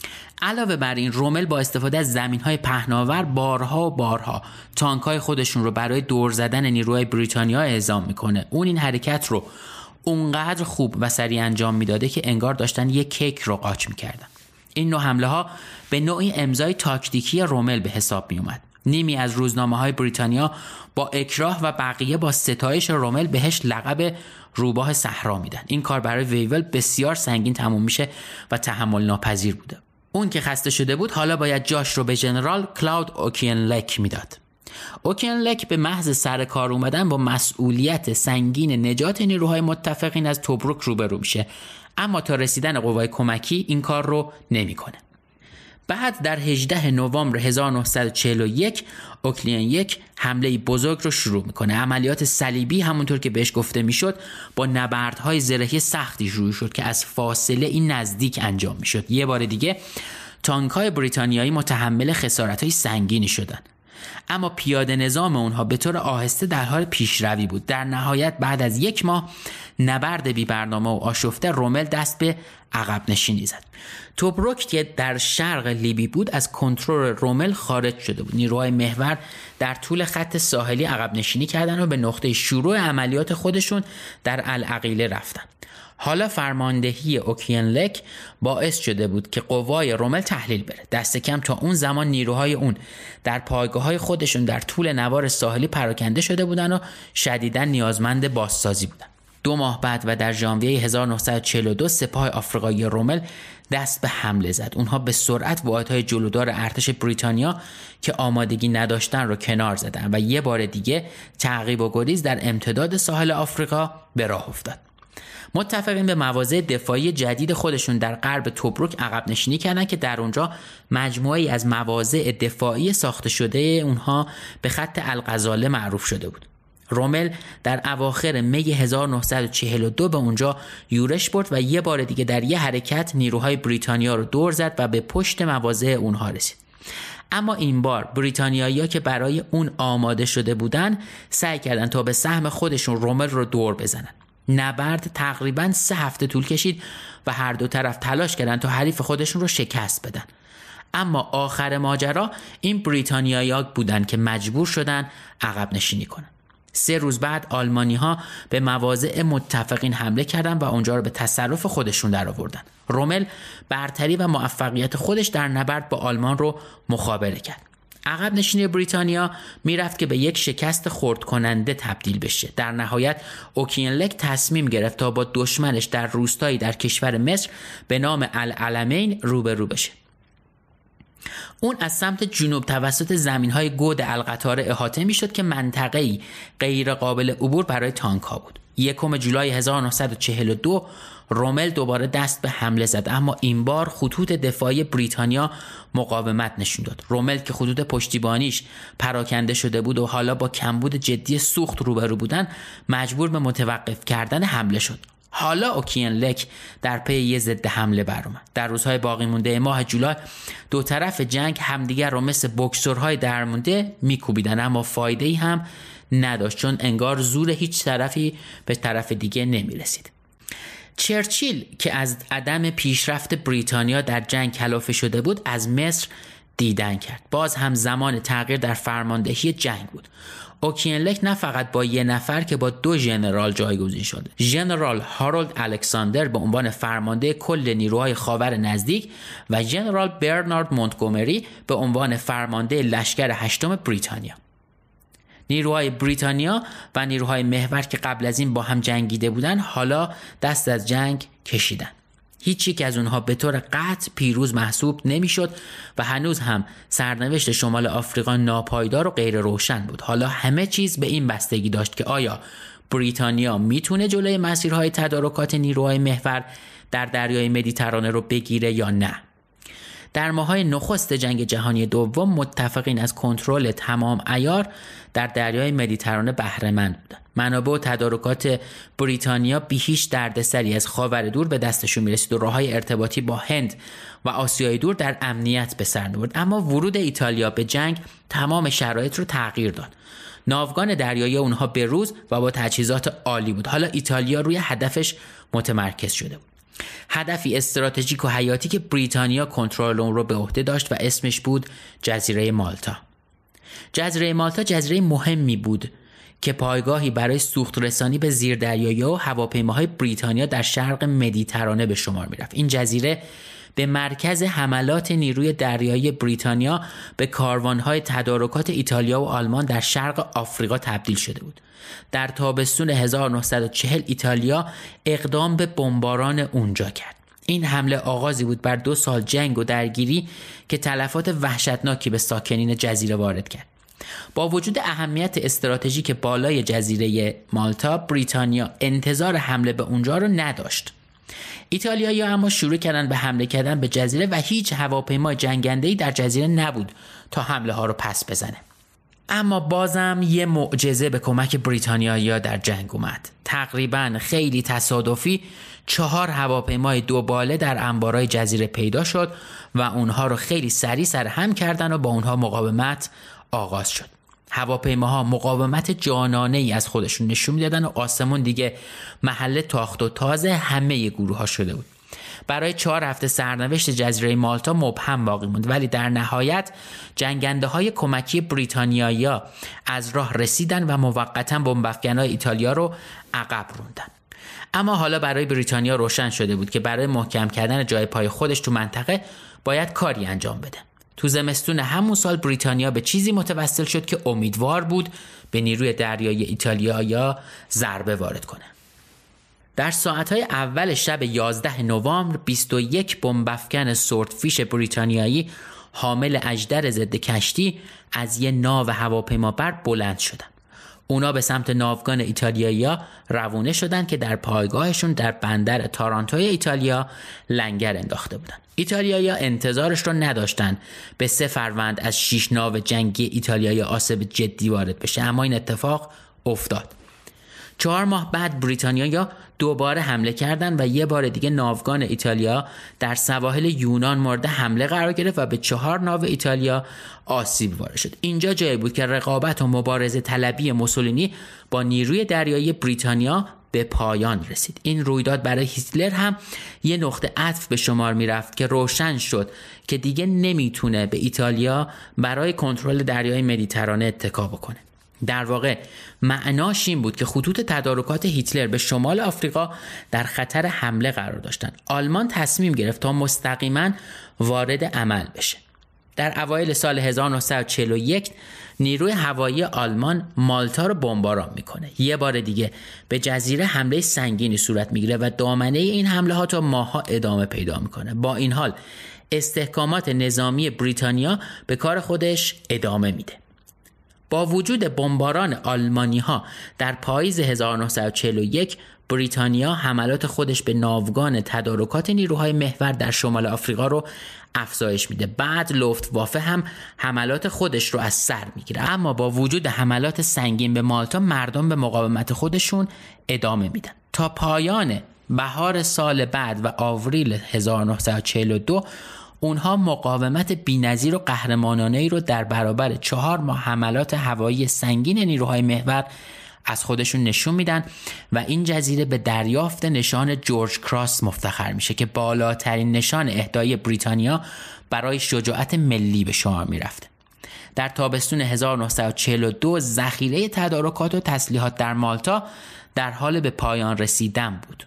علاوه بر این، رومل با استفاده از زمین‌های پهناور بارها و بارها تانک‌های خودشون رو برای دور زدن نیروهای بریتانیا اعزام میکنه. اون این حرکت رو اونقدر خوب و سریع انجام میداده که انگار داشتن یک کیک رو قاچ میکردن. این نوع حمله ها به نوعی امضای تاکتیکی رومل به حساب می اومد. نیمی از روزنامه‌های بریتانیا با اکراه و بقیه با ستایش رومل بهش لقب روباه صحرا میدن. این کار برای ویول بسیار سنگین تموم میشه و تحمل ناپذیر بوده. اون که خسته شده بود حالا باید جاش رو به ژنرال کلاود اوکینلک میداد. اوکینلک به محض سر کار اومدن با مسئولیت سنگین نجات نیروهای متفقین از توبروک روبرو میشه، اما تا رسیدن قوای کمکی این کار رو نمیکنه. بعد در هجدهم نوامبر هزار و نهصد و چهل و یک اوکلین یک حمله بزرگ رو شروع میکنه. عملیات صلیبی همونطور که بهش گفته میشد با نبردهای زرهی سختی شروع شد که از فاصله این نزدیک انجام میشد. یه بار دیگه تانک‌های بریتانیایی متحمل خسارت‌های سنگینی شدن، اما پیاده نظام اونها به طور آهسته در حال پیشروی بود. در نهایت بعد از یک ماه نبرد بی برنامه و آشفته، رومل دست به عقب نشینی زد. توبروک که در شرق لیبی بود از کنترل رومل خارج شده بود. نیروهای محور در طول خط ساحلی عقب نشینی کردن و به نقطه شروع عملیات خودشون در العقیله رفتن. حالا فرماندهی اوکینلک باعث شده بود که قوای رومل تحلیل بره. دست کم تا اون زمان نیروهای اون در پایگاه‌های خودشون در طول نوار ساحلی پراکنده شده بودن و شدیداً نیازمند بازسازی بودن. دو ماه بعد و در ژانویه هزار و نهصد و چهل و دو سپاه آفریقایی رومل دست به حمله زد. اونها به سرعت واحدهای جلودار ارتش بریتانیا که آمادگی نداشتن رو کنار زدن و یه بار دیگه تعقیب و گریز در امتداد ساحل آفریقا به راه افتاد. متفقین به مواضع دفاعی جدید خودشون در غرب توبروک عقب نشینی کردن که در اونجا مجموعه‌ای از مواضع دفاعی ساخته شده اونها به خط الغزاله معروف شده بود. رومل در اواخر می هزار و نهصد و چهل و دو به اونجا یورش برد و یه بار دیگه در یه حرکت نیروهای بریتانیا رو دور زد و به پشت مواضع اونها رسید. اما این بار بریتانیایی‌ها که برای اون آماده شده بودن سعی کردن تا به سهم خودشون رومل رو دور بزنن. نبرد تقریباً سه هفته طول کشید و هر دو طرف تلاش کردن تا حریف خودشون رو شکست بدن. اما آخر ماجرا این بریتانیایی‌ها بودن که مجبور شدن عقب نشینی کنن. سه روز بعد آلمانی‌ها به مواضع متفقین حمله کردند و اونجا رو به تصرف خودشون درآوردن. رومل برتری و موفقیت خودش در نبرد با آلمان رو مخابره کرد. عقب نشینی بریتانیا میرفت که به یک شکست خرد کننده تبدیل بشه. در نهایت اوکینلک تصمیم گرفت تا با دشمنش در روستایی در کشور مصر به نام العلمین روبرو بشه. اون از سمت جنوب توسط زمین‌های گود القطار احاطه می‌شد که منطقه‌ای غیر قابل عبور برای تانک‌ها بود. یکم جولای هزار و نهصد و چهل و دو رومل دوباره دست به حمله زد، اما این بار خطوط دفاعی بریتانیا مقاومت نشون داد. رومل که خطوط پشتیبانیش پراکنده شده بود و حالا با کمبود جدی سوخت روبرو بودن، مجبور به متوقف کردن حمله شد. حالا اوکینلک در پی یه ضد حمله برآمد. در روزهای باقی مونده ماه جولای دو طرف جنگ همدیگر رو مثل بوکسورهای درمونده میکوبیدن، اما فایده‌ای هم نداشت چون انگار زور هیچ طرفی به طرف دیگه نمیرسید. چرچیل که از عدم پیشرفت بریتانیا در جنگ کلافه شده بود از مصر دیدن کرد. باز هم زمان تغییر در فرماندهی جنگ بود. اوکینلک نه فقط با یه نفر که با دو ژنرال جایگزین شد. ژنرال هارولد الکساندر به عنوان فرمانده کل نیروهای خاور نزدیک و ژنرال برنارد مونتگومری به عنوان فرمانده لشکر هشتم بریتانیا. نیروهای بریتانیا و نیروهای محور که قبل از این با هم جنگیده بودن حالا دست از جنگ کشیدن. هیچ یک از اونها به طور قطع پیروز محسوب نمیشد و هنوز هم سرنوشت شمال آفریقا ناپایدار و غیر روشن بود. حالا همه چیز به این بستگی داشت که آیا بریتانیا میتونه جلوی مسیرهای تدارکات نیروهای محور در دریای مدیترانه رو بگیره یا نه. در ماه‌های نخست جنگ جهانی دوم متفقین از کنترل تمام عیار در دریای مدیترانه بهره مند بودند. منابع و تدارکات بریتانیا بی هیچ دردسری از خاور دور به دستشون میرسید و راه‌های ارتباطی با هند و آسیای دور در امنیت به سر می‌برد. اما ورود ایتالیا به جنگ تمام شرایط رو تغییر داد. ناوگان دریایی اونها به روز و با تجهیزات عالی بود. حالا ایتالیا روی هدفش متمرکز شده بود. هدفی استراتژیک و حیاتی که بریتانیا کنترل اون رو به عهده داشت و اسمش بود جزیره مالتا. جزیره مالتا جزیره مهمی بود که پایگاهی برای سوخت رسانی به زیردریایی‌ها و هواپیماهای بریتانیا در شرق مدیترانه به شمار می‌رفت. این جزیره به مرکز حملات نیروی دریایی بریتانیا به کاروان‌های تدارکات ایتالیا و آلمان در شرق آفریقا تبدیل شده بود. در تابستون هزار و نهصد و چهل ایتالیا اقدام به بمباران اونجا کرد. این حمله آغازی بود بر دو سال جنگ و درگیری که تلفات وحشتناکی به ساکنین جزیره وارد کرد. با وجود اهمیت استراتژیک بالای جزیره مالتا، بریتانیا انتظار حمله به اونجا رو نداشت. ایتالیایی‌ها اما شروع کردن به حمله کردن به جزیره و هیچ هواپیمای جنگنده‌ای در جزیره نبود تا حمله ها رو پس بزنه. اما بازم یه معجزه به کمک بریتانیایی‌ها در جنگ اومد. تقریباً خیلی تصادفی چهار هواپیمای دو باله در انبارای جزیره پیدا شد و اونها رو خیلی سریع سرهم کردن و با اونها مقاومت آغاز شد. هواپیماها مقاومت جانانه ای از خودشون نشون میدادن و آسمون دیگه محل تاخت و تاز همه گروه ها شده بود. برای چهار هفته سرنوشت جزیره مالتا مبهم باقی موند، ولی در نهایت جنگنده های کمکی بریتانیایی‌ها از راه رسیدن و موقتا بمب‌افکن‌های ایتالیا رو عقب روندن. اما حالا برای بریتانیا روشن شده بود که برای محکم کردن جای پای خودش تو منطقه باید کاری انجام بده. تو زمستون همون سال بریتانیا به چیزی متوسل شد که امیدوار بود به نیروی دریایی ایتالیا ضربه وارد کنه. در ساعتهای اول شب یازده نوامبر بیست و یک بمب‌افکن سوردفیش بریتانیایی حامل اژدر ضد کشتی از یه ناو هواپیمابر بلند شدند. اونا به سمت ناوگان ایتالیایی‌ها روونه شدند که در پایگاهشون در بندر تارانتوی ایتالیا لنگر انداخته بودند. ایتالیایی‌ها انتظارش رو نداشتن به سه فروند از شش ناو جنگی ایتالیایی آسیب جدی وارد بشه، اما این اتفاق افتاد. چهار ماه بعد بریتانیا دوباره حمله کردند و یه بار دیگه ناوگان ایتالیا در سواحل یونان مورد حمله قرار گرفت و به چهار ناو ایتالیا آسیب وارد شد. اینجا جایی بود که رقابت و مبارزه طلبی موسولینی با نیروی دریایی بریتانیا به پایان رسید. این رویداد برای هیتلر هم یه نقطه عطف به شمار می رفت که روشن شد که دیگه نمیتونه به ایتالیا برای کنترل دریای مدیترانه اتکا بکنه. در واقع معناش این بود که خطوط تدارکات هیتلر به شمال آفریقا در خطر حمله قرار داشتن. آلمان تصمیم گرفت تا مستقیما وارد عمل بشه. در اوایل سال هزار و نهصد و چهل و یک نیروی هوایی آلمان مالتا رو بمباران میکنه. یه بار دیگه به جزیره حمله سنگینی صورت میگیره و دامنه این حمله ها تا ماه‌ها ادامه پیدا میکنه. با این حال استحکامات نظامی بریتانیا به کار خودش ادامه میده. با وجود بمباران آلمانی ها در پاییز هزار و نهصد و چهل و یک، بریتانیا حملات خودش به ناوگان تدارکات نیروهای محور در شمال آفریقا رو افزایش میده. بعد لوفتوافه هم حملات خودش رو از سر میگیره. اما با وجود حملات سنگین به مالتا، مردم به مقاومت خودشون ادامه میدن. تا پایان بهار سال بعد و آوریل هزار و نهصد و چهل و دو اونها مقاومت بی‌نظیر و قهرمانانه‌ای رو در برابر چهار ماه حملات هوایی سنگین نیروهای محور از خودشون نشون میدن و این جزیره به دریافت نشان جورج کراس مفتخر میشه که بالاترین نشان اهدای بریتانیا برای شجاعت ملی به شمار میرفته. در تابستون هزار و نهصد و چهل و دو ذخیره تدارکات و تسلیحات در مالتا در حال به پایان رسیدن بود.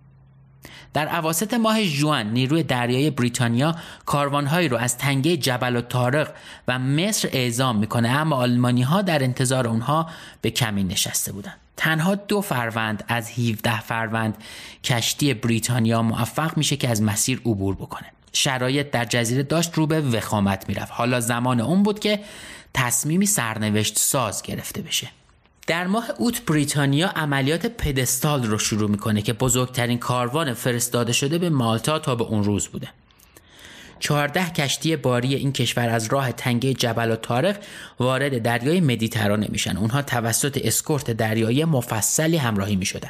در اواسط ماه ژوئن نیروی دریایی بریتانیا کاروانهایی رو از تنگه جبل الطارق و مصر اعزام میکنه، اما آلمانی ها در انتظار اونها به کمین نشسته بودند. تنها دو فروند از هفده فروند کشتی بریتانیا موفق میشه که از مسیر عبور بکنه. شرایط در جزیره داشت رو به وخامت میرفت. حالا زمان اون بود که تصمیمی سرنوشت ساز گرفته بشه. در ماه اوت بریتانیا عملیات پدستال رو شروع میکنه که بزرگترین کاروان فرستاده شده به مالتا تا به اون روز بوده. چهارده کشتی باری این کشور از راه تنگه جبل الطارق وارد دریای مدیترانه میشن. اونها توسط اسکورت دریایی مفصلی همراهی میشدن.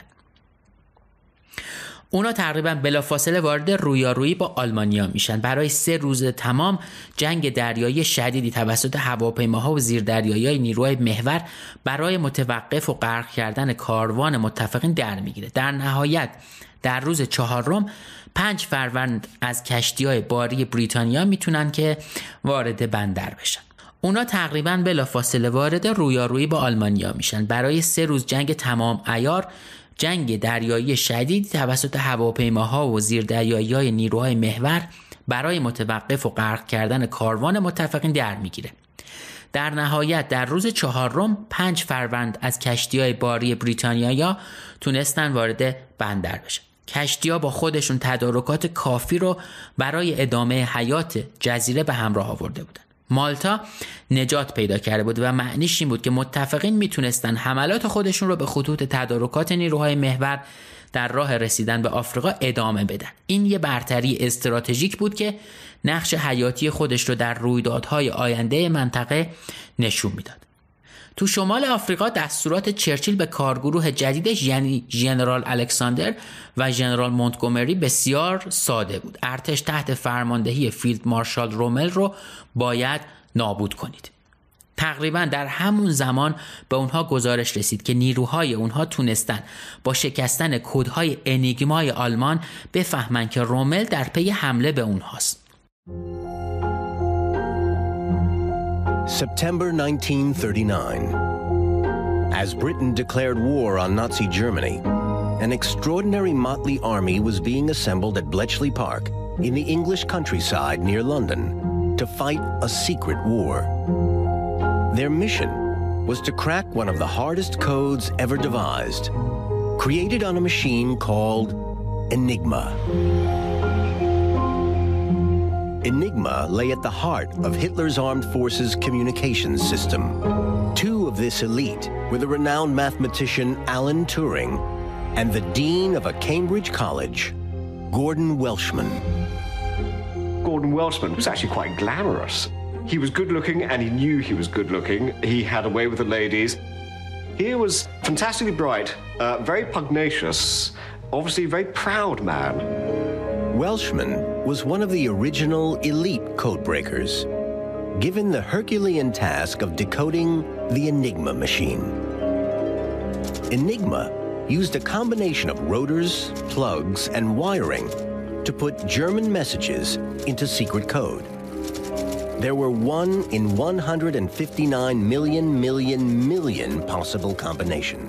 اونا تقریبا بلافاصله وارد رویارویی با آلمانیا میشن. برای سه روز تمام جنگ دریایی شدیدی توسط هواپیماها و زیردریایی‌های نیروهای محور برای متوقف و غرق کردن کاروان متفقین در میگیره. در نهایت در روز چهارم پنج فروند از کشتی‌های باری بریتانیا میتونن که وارد بندر بشن. اونا تقریبا بلافاصله وارد رویارویی با آلمانیا میشن. برای سه روز جنگ تمام عیار، جنگ دریایی شدید توسط هواپیماها و زیردریایی‌های نیروهای محور برای متوقف و غرق کردن کاروان متفقین در میگیره. در نهایت در روز چهارم پنج فروند از کشتی‌های باری بریتانیا تونستن وارد بندر بشن. کشتی‌ها با خودشون تدارکات کافی رو برای ادامه حیات جزیره به همراه آورده بودن. مالتا نجات پیدا کرده بود و معنیش این بود که متفقین میتونستن حملات خودشون رو به خطوط تدارکات نیروهای محور در راه رسیدن به آفریقا ادامه بدن. این یه برتری استراتژیک بود که نقش حیاتی خودش رو در رویدادهای آینده منطقه نشون میداد. تو شمال آفریقا دستورات چرچیل به کارگروه جدیدش یعنی ژنرال الکساندر و ژنرال مونتگومری بسیار ساده بود. ارتش تحت فرماندهی فیلد مارشال رومل رو باید نابود کنید. تقریبا در همون زمان به اونها گزارش رسید که نیروهای اونها تونستن با شکستن کدهای انیگمای آلمان بفهمن که رومل در پی حمله به اونهاست. September nineteen thirty-nine. As Britain declared war on Nazi Germany, an extraordinary motley army was being assembled at Bletchley Park in the English countryside near London to fight a secret war. Their mission was to crack one of the hardest codes ever devised, created on a machine called Enigma. Enigma lay at the heart of Hitler's armed forces communications system. Two of this elite were the renowned mathematician Alan Turing and the dean of a Cambridge college, Gordon Welshman. Gordon Welshman was actually quite glamorous. He was good looking and he knew he was good looking. He had a way with the ladies. He was fantastically bright, uh, very pugnacious, obviously a very proud man. Welshman was one of the original elite codebreakers, given the Herculean task of decoding the Enigma machine. Enigma used a combination of rotors, plugs, and wiring to put German messages into secret code. There were one in one hundred fifty-nine million million million possible combinations.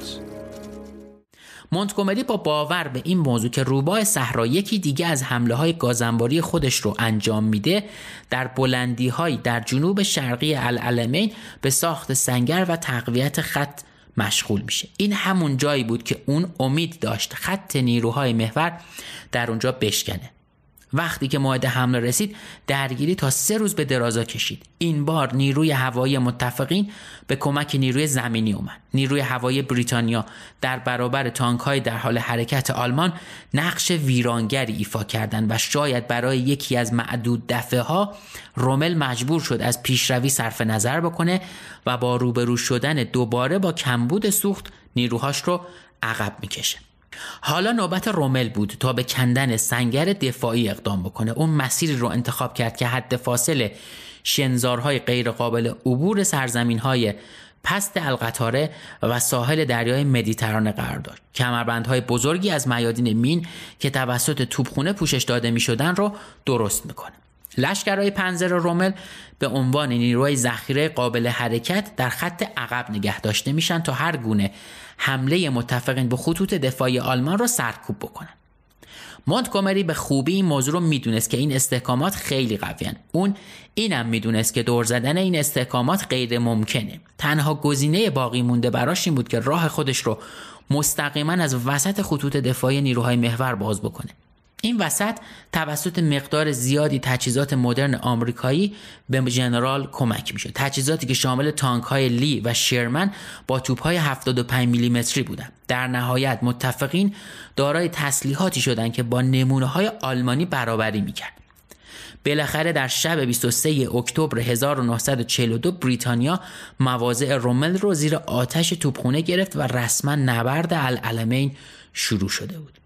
مونتگومری با باور به این موضوع که روباه صحرا یکی دیگه از حمله‌های گازانباری خودش رو انجام میده، در بلندی‌های در جنوب شرقی العلمین به ساخت سنگر و تقویت خط مشغول میشه. این همون جایی بود که اون امید داشت خط نیروهای محور در اونجا بشکنه. وقتی که موعد حمله رسید، درگیری تا سه روز به درازا کشید. این بار نیروی هوایی متفقین به کمک نیروی زمینی اومد. نیروی هوایی بریتانیا در برابر تانک‌های در حال حرکت آلمان نقش ویرانگری ایفا کردند و شاید برای یکی از معدود دفعه‌ها رومل مجبور شد از پیشروی صرف نظر بکنه و با روبرو شدن دوباره با کمبود سوخت نیروهاش رو عقب میکشه. حالا نوبت رومل بود تا به کندن سنگر دفاعی اقدام بکنه. اون مسیری رو انتخاب کرد که حد فاصله شنزارهای غیر قابل عبور سرزمین‌های پست القطاره و ساحل دریای مدیترانه قرار داشت. کمربندهای بزرگی از میادین مین که توسط توپخانه پوشش داده می‌شدن رو درست می‌کنه. لشکرهای پنزر رومل به عنوان نیروی ذخیره قابل حرکت در خط عقب نگه داشته میشن تا هر گونه حمله متفقین به خطوط دفاعی آلمان را سرکوب بکنن. مونتگومری به خوبی این موضوع رو میدونست که این استحکامات خیلی قویان. اون اینم میدونست که دور زدن این استحکامات غیر ممکنه. تنها گزینه باقی مونده براش این بود که راه خودش رو مستقیما از وسط خطوط دفاعی نیروهای محور باز بکنه. این وسط توسط مقدار زیادی تجهیزات مدرن آمریکایی به ژنرال کمک میشد. تجهیزاتی که شامل تانک‌های لی و شرمن با توپ‌های هفتاد و پنج میلیمتری بودند. در نهایت متفقین دارای تسلیحاتی شدند که با نمونه‌های آلمانی برابری میکرد. بالاخره در شب بیست و سوم اکتبر هزار و نهصد و چهل و دو بریتانیا مواضع رومل رو زیر آتش توپخانه گرفت و رسما نبرد العلمین شروع شده بود.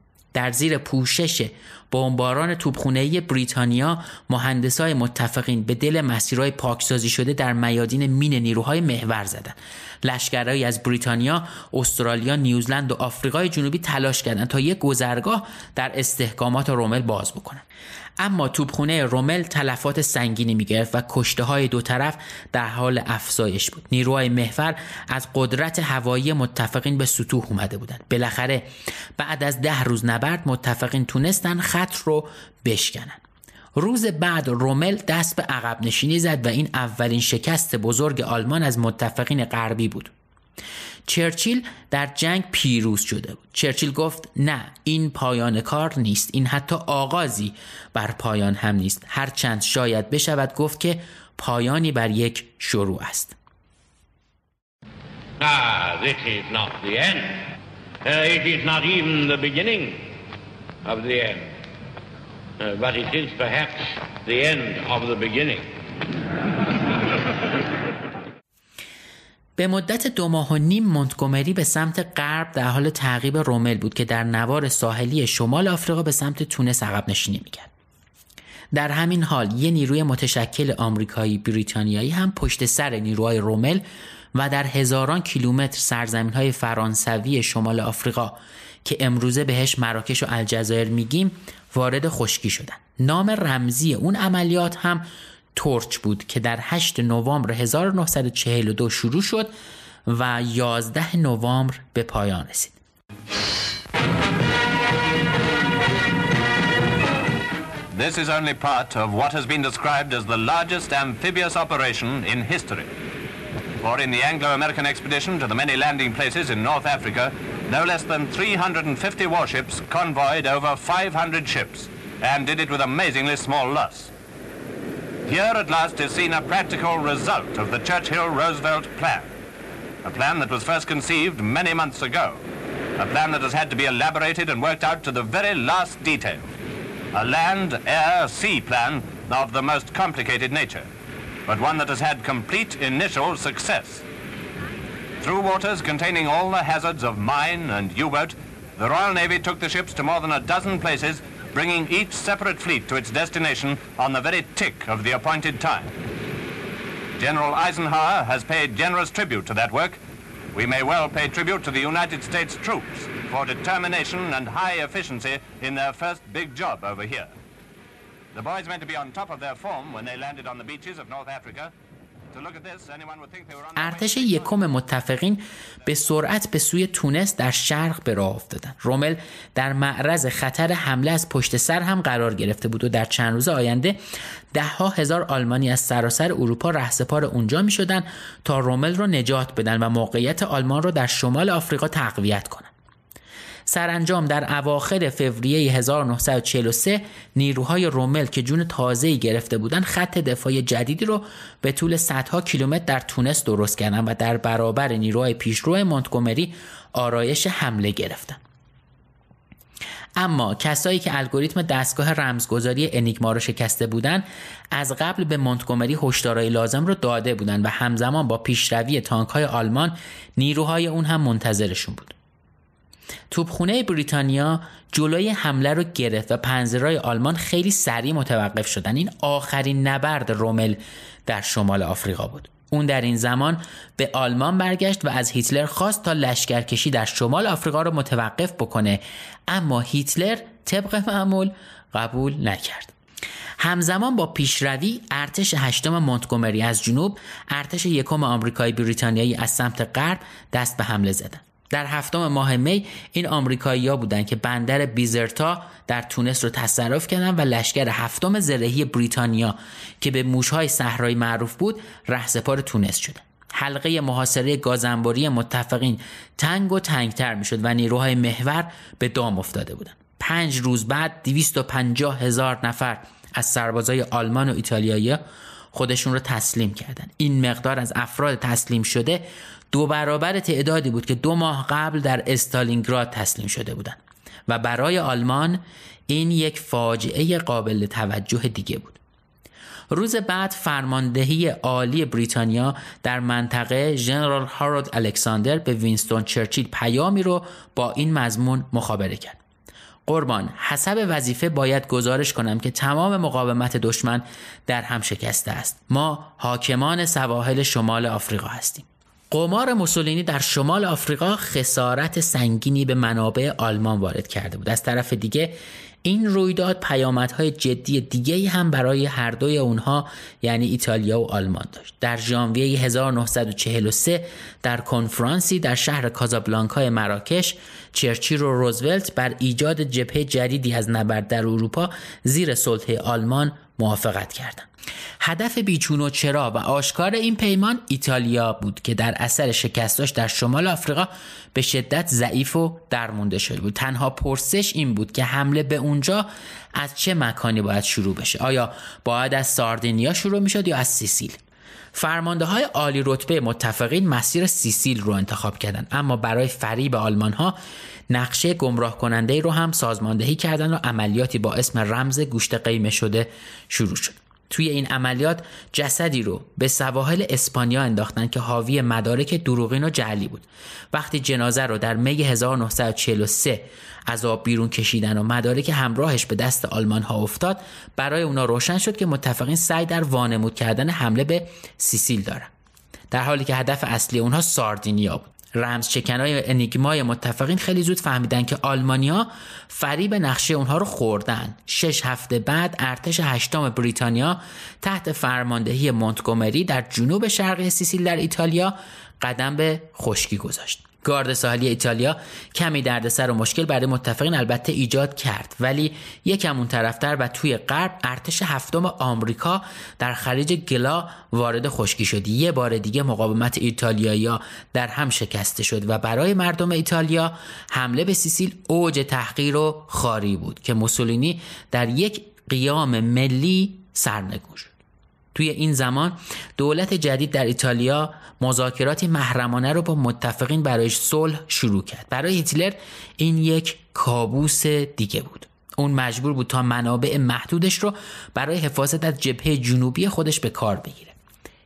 در زیر پوشش بمباران توپخانه‌ای بریتانیا، مهندسای متفقین به دل مسیرهای پاکسازی شده در میادین مین نیروهای محور زدند. لشکرهایی از بریتانیا، استرالیا، نیوزلند و آفریقای جنوبی تلاش کردند تا یک گذرگاه در استحکامات رومل باز بکنند. اما توپخانه رومل تلفات سنگینی می‌گرفت و کشته‌های دو طرف در حال افزایش بود. نیروهای محور از قدرت هوایی متفقین به سطوح اومده بودند. بالاخره بعد از ده روز نبرد متفقین تونستن خط رو بشکنن. روز بعد رومل دست به عقب نشینی زد و این اولین شکست بزرگ آلمان از متفقین غربی بود. چرچیل در جنگ پیروز شده بود. چرچیل گفت نه، این پایان کار نیست، این حتی آغازی بر پایان هم نیست، هرچند شاید بشود گفت که پایانی بر یک شروع است. Ah, this is not the end. Uh, it is not even the beginning of the end. Uh, but it is perhaps the end of the beginning. به مدت دو ماه و نیم مونتگومری به سمت غرب در حال تعقیب رومل بود که در نوار ساحلی شمال آفریقا به سمت تونس عقب نشینی میکرد. در همین حال یه نیروی متشکل آمریکایی بریتانیایی هم پشت سر نیروهای رومل و در هزاران کیلومتر سرزمین‌های فرانسوی شمال آفریقا که امروزه بهش مراکش و الجزایر میگیم وارد خشکی شدن. نام رمزی اون عملیات هم تورچ بود که در هشتم نوامبر هزار و نهصد و چهل و دو شروع شد و یازدهم نوامبر به پایان رسید. This is only part of what has been described as the largest amphibious operation in history. For in the Anglo-American expedition to the many landing places in North Africa, no less than three hundred fifty warships convoyed over five hundred ships and did it with amazingly small loss. Here at last is seen a practical result of the Churchill-Roosevelt plan, a plan that was first conceived many months ago, a plan that has had to be elaborated and worked out to the very last detail, a land, air, sea plan of the most complicated nature, but one that has had complete initial success. Through waters containing all the hazards of mine and U-boat, the Royal Navy took the ships to more than a dozen places, bringing each separate fleet to its destination on the very tick of the appointed time. General Eisenhower has paid generous tribute to that work. We may well pay tribute to the United States troops for determination and high efficiency in their first big job over here. The boys meant to be on top of their form when they landed on the beaches of North Africa. ارتش یکم متفقین به سرعت به سوی تونس در شرق به راه افتادند. رومل در معرض خطر حمله از پشت سر هم قرار گرفته بود و در چند روز آینده ده ها هزار آلمانی از سراسر اروپا رهسپار اونجا می شدن تا رومل رو نجات بدن و موقعیت آلمان رو در شمال آفریقا تقویت کنن. سرانجام در اواخر فوریه هزار و نهصد و چهل و سه نیروهای رومل که جون تازه‌ای گرفته بودند خط دفاعی جدیدی رو به طول صدها کیلومتر در تونس درست کردند و در برابر نیروهای پیشرو مونتگومری آرایش حمله گرفتند. اما کسایی که الگوریتم دستگاه رمزگذاری انیگما رو شکسته بودند از قبل به مونتگومری هشدارهای لازم رو داده بودند و همزمان با پیشروی تانک‌های آلمان نیروهای اون هم منتظرشون بود. توپخونه بریتانیا جلوی حمله رو گرفت و پنزرهای آلمان خیلی سریع متوقف شدن. این آخرین نبرد رومل در شمال آفریقا بود. اون در این زمان به آلمان برگشت و از هیتلر خواست تا لشکرکشی در شمال آفریقا رو متوقف بکنه، اما هیتلر طبق معمول قبول نکرد. همزمان با پیشروی ارتش هشتم مونتگومری از جنوب، ارتش یکم آمریکایی بریتانیایی از سمت غرب دست به حمله زدند. در هفتم ماه می این آمریکایی‌ها بودند که بندر بیزرتا در تونس رو تصرف کردند و لشکر هفتم زرهی بریتانیا که به موش‌های صحرایی معروف بود رهسپار تونس شد. حلقه محاصره گازنبوری متفقین تنگ و تنگتر میشد و نیروهای محور به دام افتاده بودند. پنج روز بعد دویست و پنجاه هزار نفر از سربازای آلمان و ایتالیایی خودشون رو تسلیم کردند. این مقدار از افراد تسلیم شده دو برابر تعدادی بود که دو ماه قبل در استالینگراد تسلیم شده بودند و برای آلمان این یک فاجعه قابل توجه دیگه بود. روز بعد فرماندهی عالی بریتانیا در منطقه ژنرال هارولد الکساندر به وینستون چرچیل پیامی رو با این مضمون مخابره کرد: قربان، حسب وظیفه باید گزارش کنم که تمام مقاومت دشمن در هم شکسته است. ما حاکمان سواحل شمال آفریقا هستیم. قمار موسولینی در شمال آفریقا خسارت سنگینی به منابع آلمان وارد کرده بود. از طرف دیگه این رویداد پیامدهای جدی دیگه‌ای هم برای هر دوی اونها یعنی ایتالیا و آلمان داشت. در ژانویه هزار و نهصد و چهل و سه در کنفرانسی در شهر کازابلانکای مراکش چرچیل و روزولت بر ایجاد جبهه جدیدی از نبرد در اروپا زیر سلطه آلمان موافقت کردند. هدف بیچون و چرا و آشکار این پیمان ایتالیا بود که در اثر شکستاش در شمال آفریقا به شدت ضعیف و درمونده شده بود. تنها پرسش این بود که حمله به اونجا از چه مکانی باید شروع بشه. آیا باید از ساردینیا شروع میشد یا از سیسیل؟ فرمانده های عالی رتبه متفقین مسیر سیسیل رو انتخاب کردند، اما برای فریب آلمان ها نقشه گمراه کننده رو هم سازماندهی کردند و عملیاتی با اسم رمز گوشت قیمه شده شروع شد. توی این عملیات جسدی رو به سواحل اسپانیا انداختن که حاوی مدارک دروغین و جعلی بود. وقتی جنازه رو در می هزار و نهصد و چهل و سه از آب بیرون کشیدن و مدارک همراهش به دست آلمان ها افتاد، برای اونا روشن شد که متفقین سعی در وانمود کردن حمله به سیسیل دارن، در حالی که هدف اصلی اونها ساردینیا بود. رمزشکنای انیگمای متفقین خیلی زود فهمیدن که آلمانیا فریب نقشه اونها رو خوردن. شش هفته بعد ارتش هشتم بریتانیا تحت فرماندهی مونتگومری در جنوب شرقی سیسیل در ایتالیا قدم به خشکی گذاشت. گارد ساحلی ایتالیا کمی دردسر و مشکل برای متفقین البته ایجاد کرد، ولی یکم اون طرفتر و توی غرب ارتش هفتم آمریکا در خلیج گلا وارد خشکی شد. یه بار دیگه مقاومت ایتالیایی‌ها در هم شکسته شد و برای مردم ایتالیا حمله به سیسیل اوج تحقیر و خواری بود که موسولینی در یک قیام ملی سرنگون شد. توی این زمان دولت جدید در ایتالیا مذاکراتی محرمانه رو با متفقین برای صلح شروع کرد. برای هیتلر این یک کابوس دیگه بود. اون مجبور بود تا منابع محدودش رو برای حفاظت از جبهه جنوبی خودش به کار بگیره.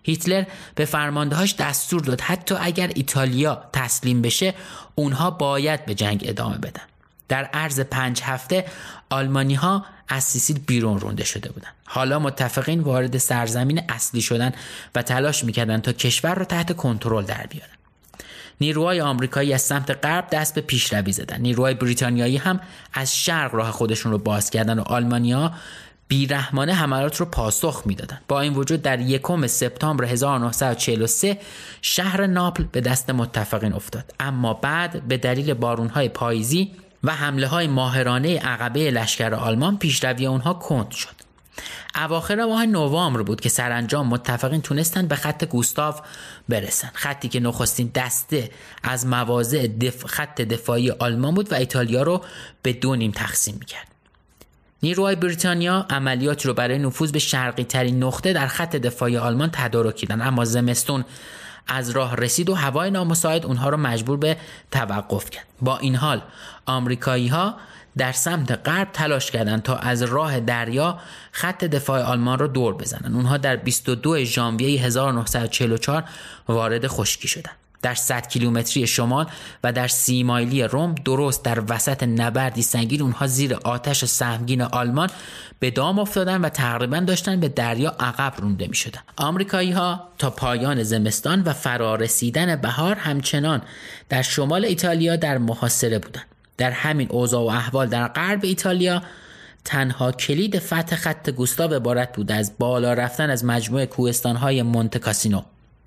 هیتلر به فرماندهاش دستور داد حتی اگر ایتالیا تسلیم بشه اونها باید به جنگ ادامه بدن. در عرض پنج هفته آلمانی ها از سیسیل بیرون رونده شده بودند. حالا متفقین وارد سرزمین اصلی شدن و تلاش میکردن تا کشور رو تحت کنترل در بیارن. نیروهای آمریکایی از سمت غرب دست به پیشروی زدن. نیروهای بریتانیایی هم از شرق راه خودشون رو باز کردن و آلمانی‌ها بیرحمانه حملات رو پاسخ میدادن. با این وجود در یکم سپتامبر هزار و نهصد و چهل و سه شهر ناپل به دست متفقین افتاد، اما بعد به دلیل بارونهای پاییزی و حمله های ماهرانه عقبه لشکر آلمان پیشروی اونها کند شد. اواخر ماه نوامبر بود که سرانجام متفقین تونستن به خط گوستاو برسن، خطی که نخستین دسته از مواضع دف... خط دفاعی آلمان بود و ایتالیا رو به دو نیم تقسیم میکرد. نیروهای بریتانیا عملیاتی رو برای نفوذ به شرقی ترین نقطه در خط دفاعی آلمان تدارک کردن، اما زمستون از راه رسید و هوای نامساعد اونها رو مجبور به توقف کرد. با این حال آمریکایی ها در سمت غرب تلاش کردند تا از راه دریا خط دفاع آلمان را دور بزنند. اونها در بیست و دو ژانویه هزار و نهصد و چهل و چهار وارد خشکی شدند. در صد کیلومتری شمال و در سی مایلی روم، درست در وسط نبردی سنگین، اونها زیر آتش سهمگین آلمان به دام افتادن و تقریبا داشتن به دریا عقب رونده می شدن. آمریکایی ها تا پایان زمستان و فرارسیدن بهار همچنان در شمال ایتالیا در محاصره بودند. در همین اوضاع و احوال در غرب ایتالیا تنها کلید فتح خط گوستاو عبارت بود از بالا رفتن از مجموعه کوهستان‌های مونته کاسینو.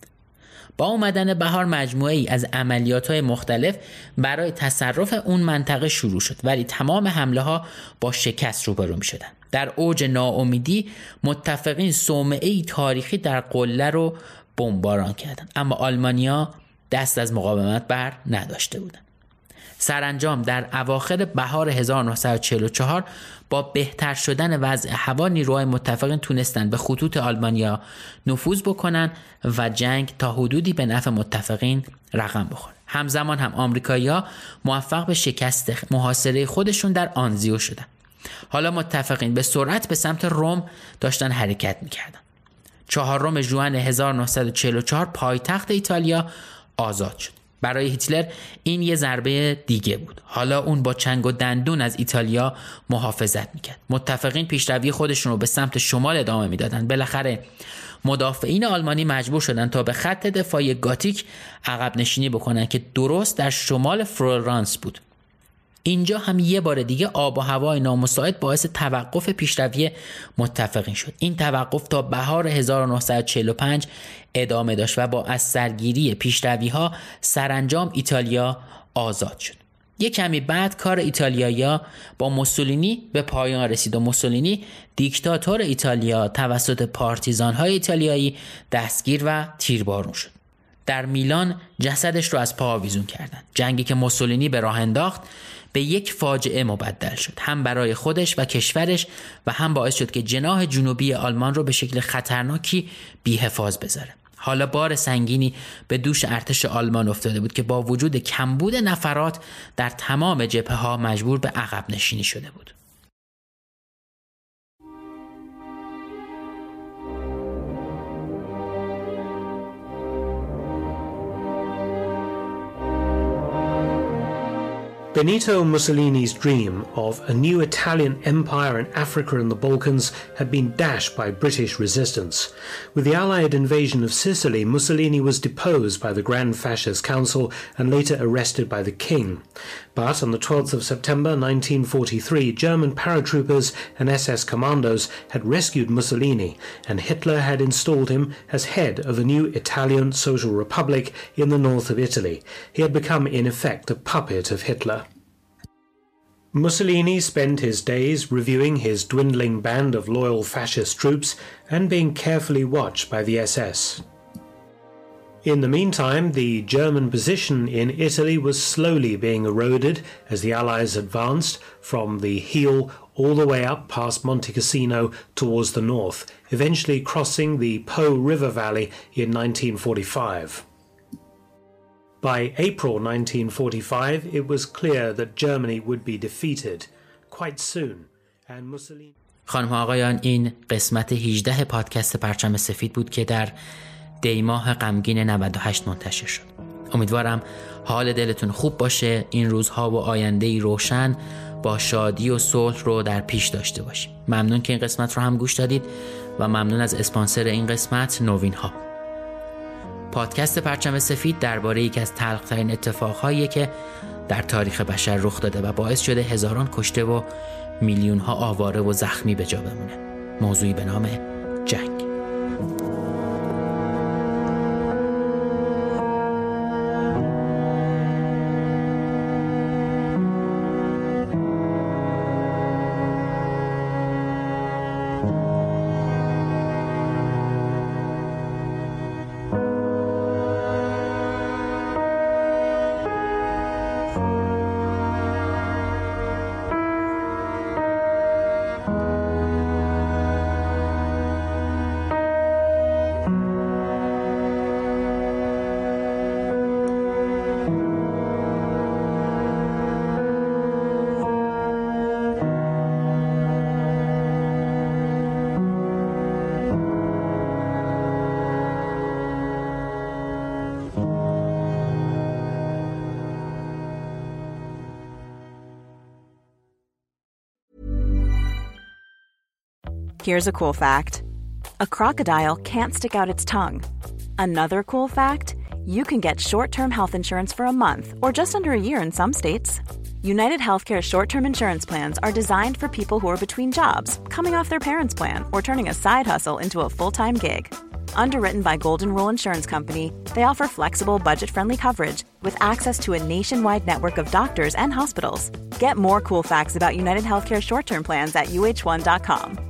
با اومدن بهار مجموعه ای از عملیات‌های مختلف برای تصرف اون منطقه شروع شد، ولی تمام حمله ها با شکست روبرو می‌شدند. در اوج ناامیدی متفقین صومعه‌ای تاریخی در قله رو بمباران کردند، اما آلمانیا دست از مقاومت بر نداشته بودند. سرانجام در اواخر بهار هزار و نهصد و چهل و چهار با بهتر شدن وضع هوا نیروهای متفقین تونستن به خطوط آلمانیا نفوذ بکنن و جنگ تا حدودی به نفع متفقین رقم بخوره. همزمان هم آمریکایی‌ها موفق به شکست محاصره خودشون در آنزیو شدن. حالا متفقین به سرعت به سمت روم داشتن حرکت می‌کردن. چهارم ژوئن هزار و نهصد و چهل و چهار پایتخت ایتالیا آزاد شد. برای هیتلر این یه ضربه دیگه بود. حالا اون با چنگ و دندون از ایتالیا محافظت میکرد. متفقین پیشروی خودشون رو به سمت شمال ادامه میدادن. بالاخره مدافعین آلمانی مجبور شدن تا به خط دفاعی گاتیک عقب نشینی بکنن که درست در شمال فلورانس بود. اینجا هم یه بار دیگه آب و هوای نامساعد باعث توقف پیشروی متفقین شد. این توقف تا بهار هزار و نهصد و چهل و پنج ادامه داشت و با از سرگیری پیشروی ها سرانجام ایتالیا آزاد شد. یک کمی بعد کار ایتالیایی‌ها با موسولینی به پایان رسید و موسولینی دیکتاتور ایتالیا توسط پارتیزان‌های ایتالیایی دستگیر و تیربارون شد. در میلان جسدش رو از پا آویزون کردند. جنگی که موسولینی به راه انداخت به یک فاجعه مبدل شد، هم برای خودش و کشورش و هم باعث شد که جناح جنوبی آلمان رو به شکل خطرناکی بی‌حفاظ بذاره. حالا بار سنگینی به دوش ارتش آلمان افتاده بود که با وجود کمبود نفرات در تمام جبهه‌ها مجبور به عقب نشینی شده بود. Benito Mussolini's dream of a new Italian empire in Africa and the Balkans had been dashed by British resistance. With the Allied invasion of Sicily, Mussolini was deposed by the Grand Fascist Council and later arrested by the king. But on the twelfth of September nineteen forty-three, German paratroopers and S S commandos had rescued Mussolini, and Hitler had installed him as head of a new Italian Social Republic in the north of Italy. He had become in effect a puppet of Hitler. Mussolini spent his days reviewing his dwindling band of loyal fascist troops and being carefully watched by the S S. In the meantime, the German position in Italy was slowly being eroded as the Allies advanced from the heel all the way up past Monte Cassino towards the north, eventually crossing the Po River Valley in nineteen forty-five. By April nineteen forty-five, it was clear that Germany would be defeated quite soon, and Mussolini... خانم ها آقایان، این قسمت هجده پادکست پرچم سفید بود که در دیماه غمگین نود و هشت منتشر شد. امیدوارم حال دلتون خوب باشه، این روزها و آینده‌ای روشن با شادی و صلح رو در پیش داشته باشیم. ممنون که این قسمت رو هم گوش دادید و ممنون از اسپانسر این قسمت، نوین ها. پادکست پرچم سفید درباره یکی از تلخ‌ترین اتفاقهاییه که در تاریخ بشر رخ داده و باعث شده هزاران کشته و میلیون ها آواره و زخمی به جا بمونه. موضوعی به نام جنگ. Here's a cool fact. A crocodile can't stick out its tongue. Another cool fact, you can get short-term health insurance for a month or just under a year in some states. United Healthcare short-term insurance plans are designed for people who are between jobs, coming off their parents' plan, or turning a side hustle into a full-time gig. Underwritten by Golden Rule Insurance Company, they offer flexible, budget-friendly coverage with access to a nationwide network of doctors and hospitals. Get more cool facts about United Healthcare short-term plans at U H one dot com.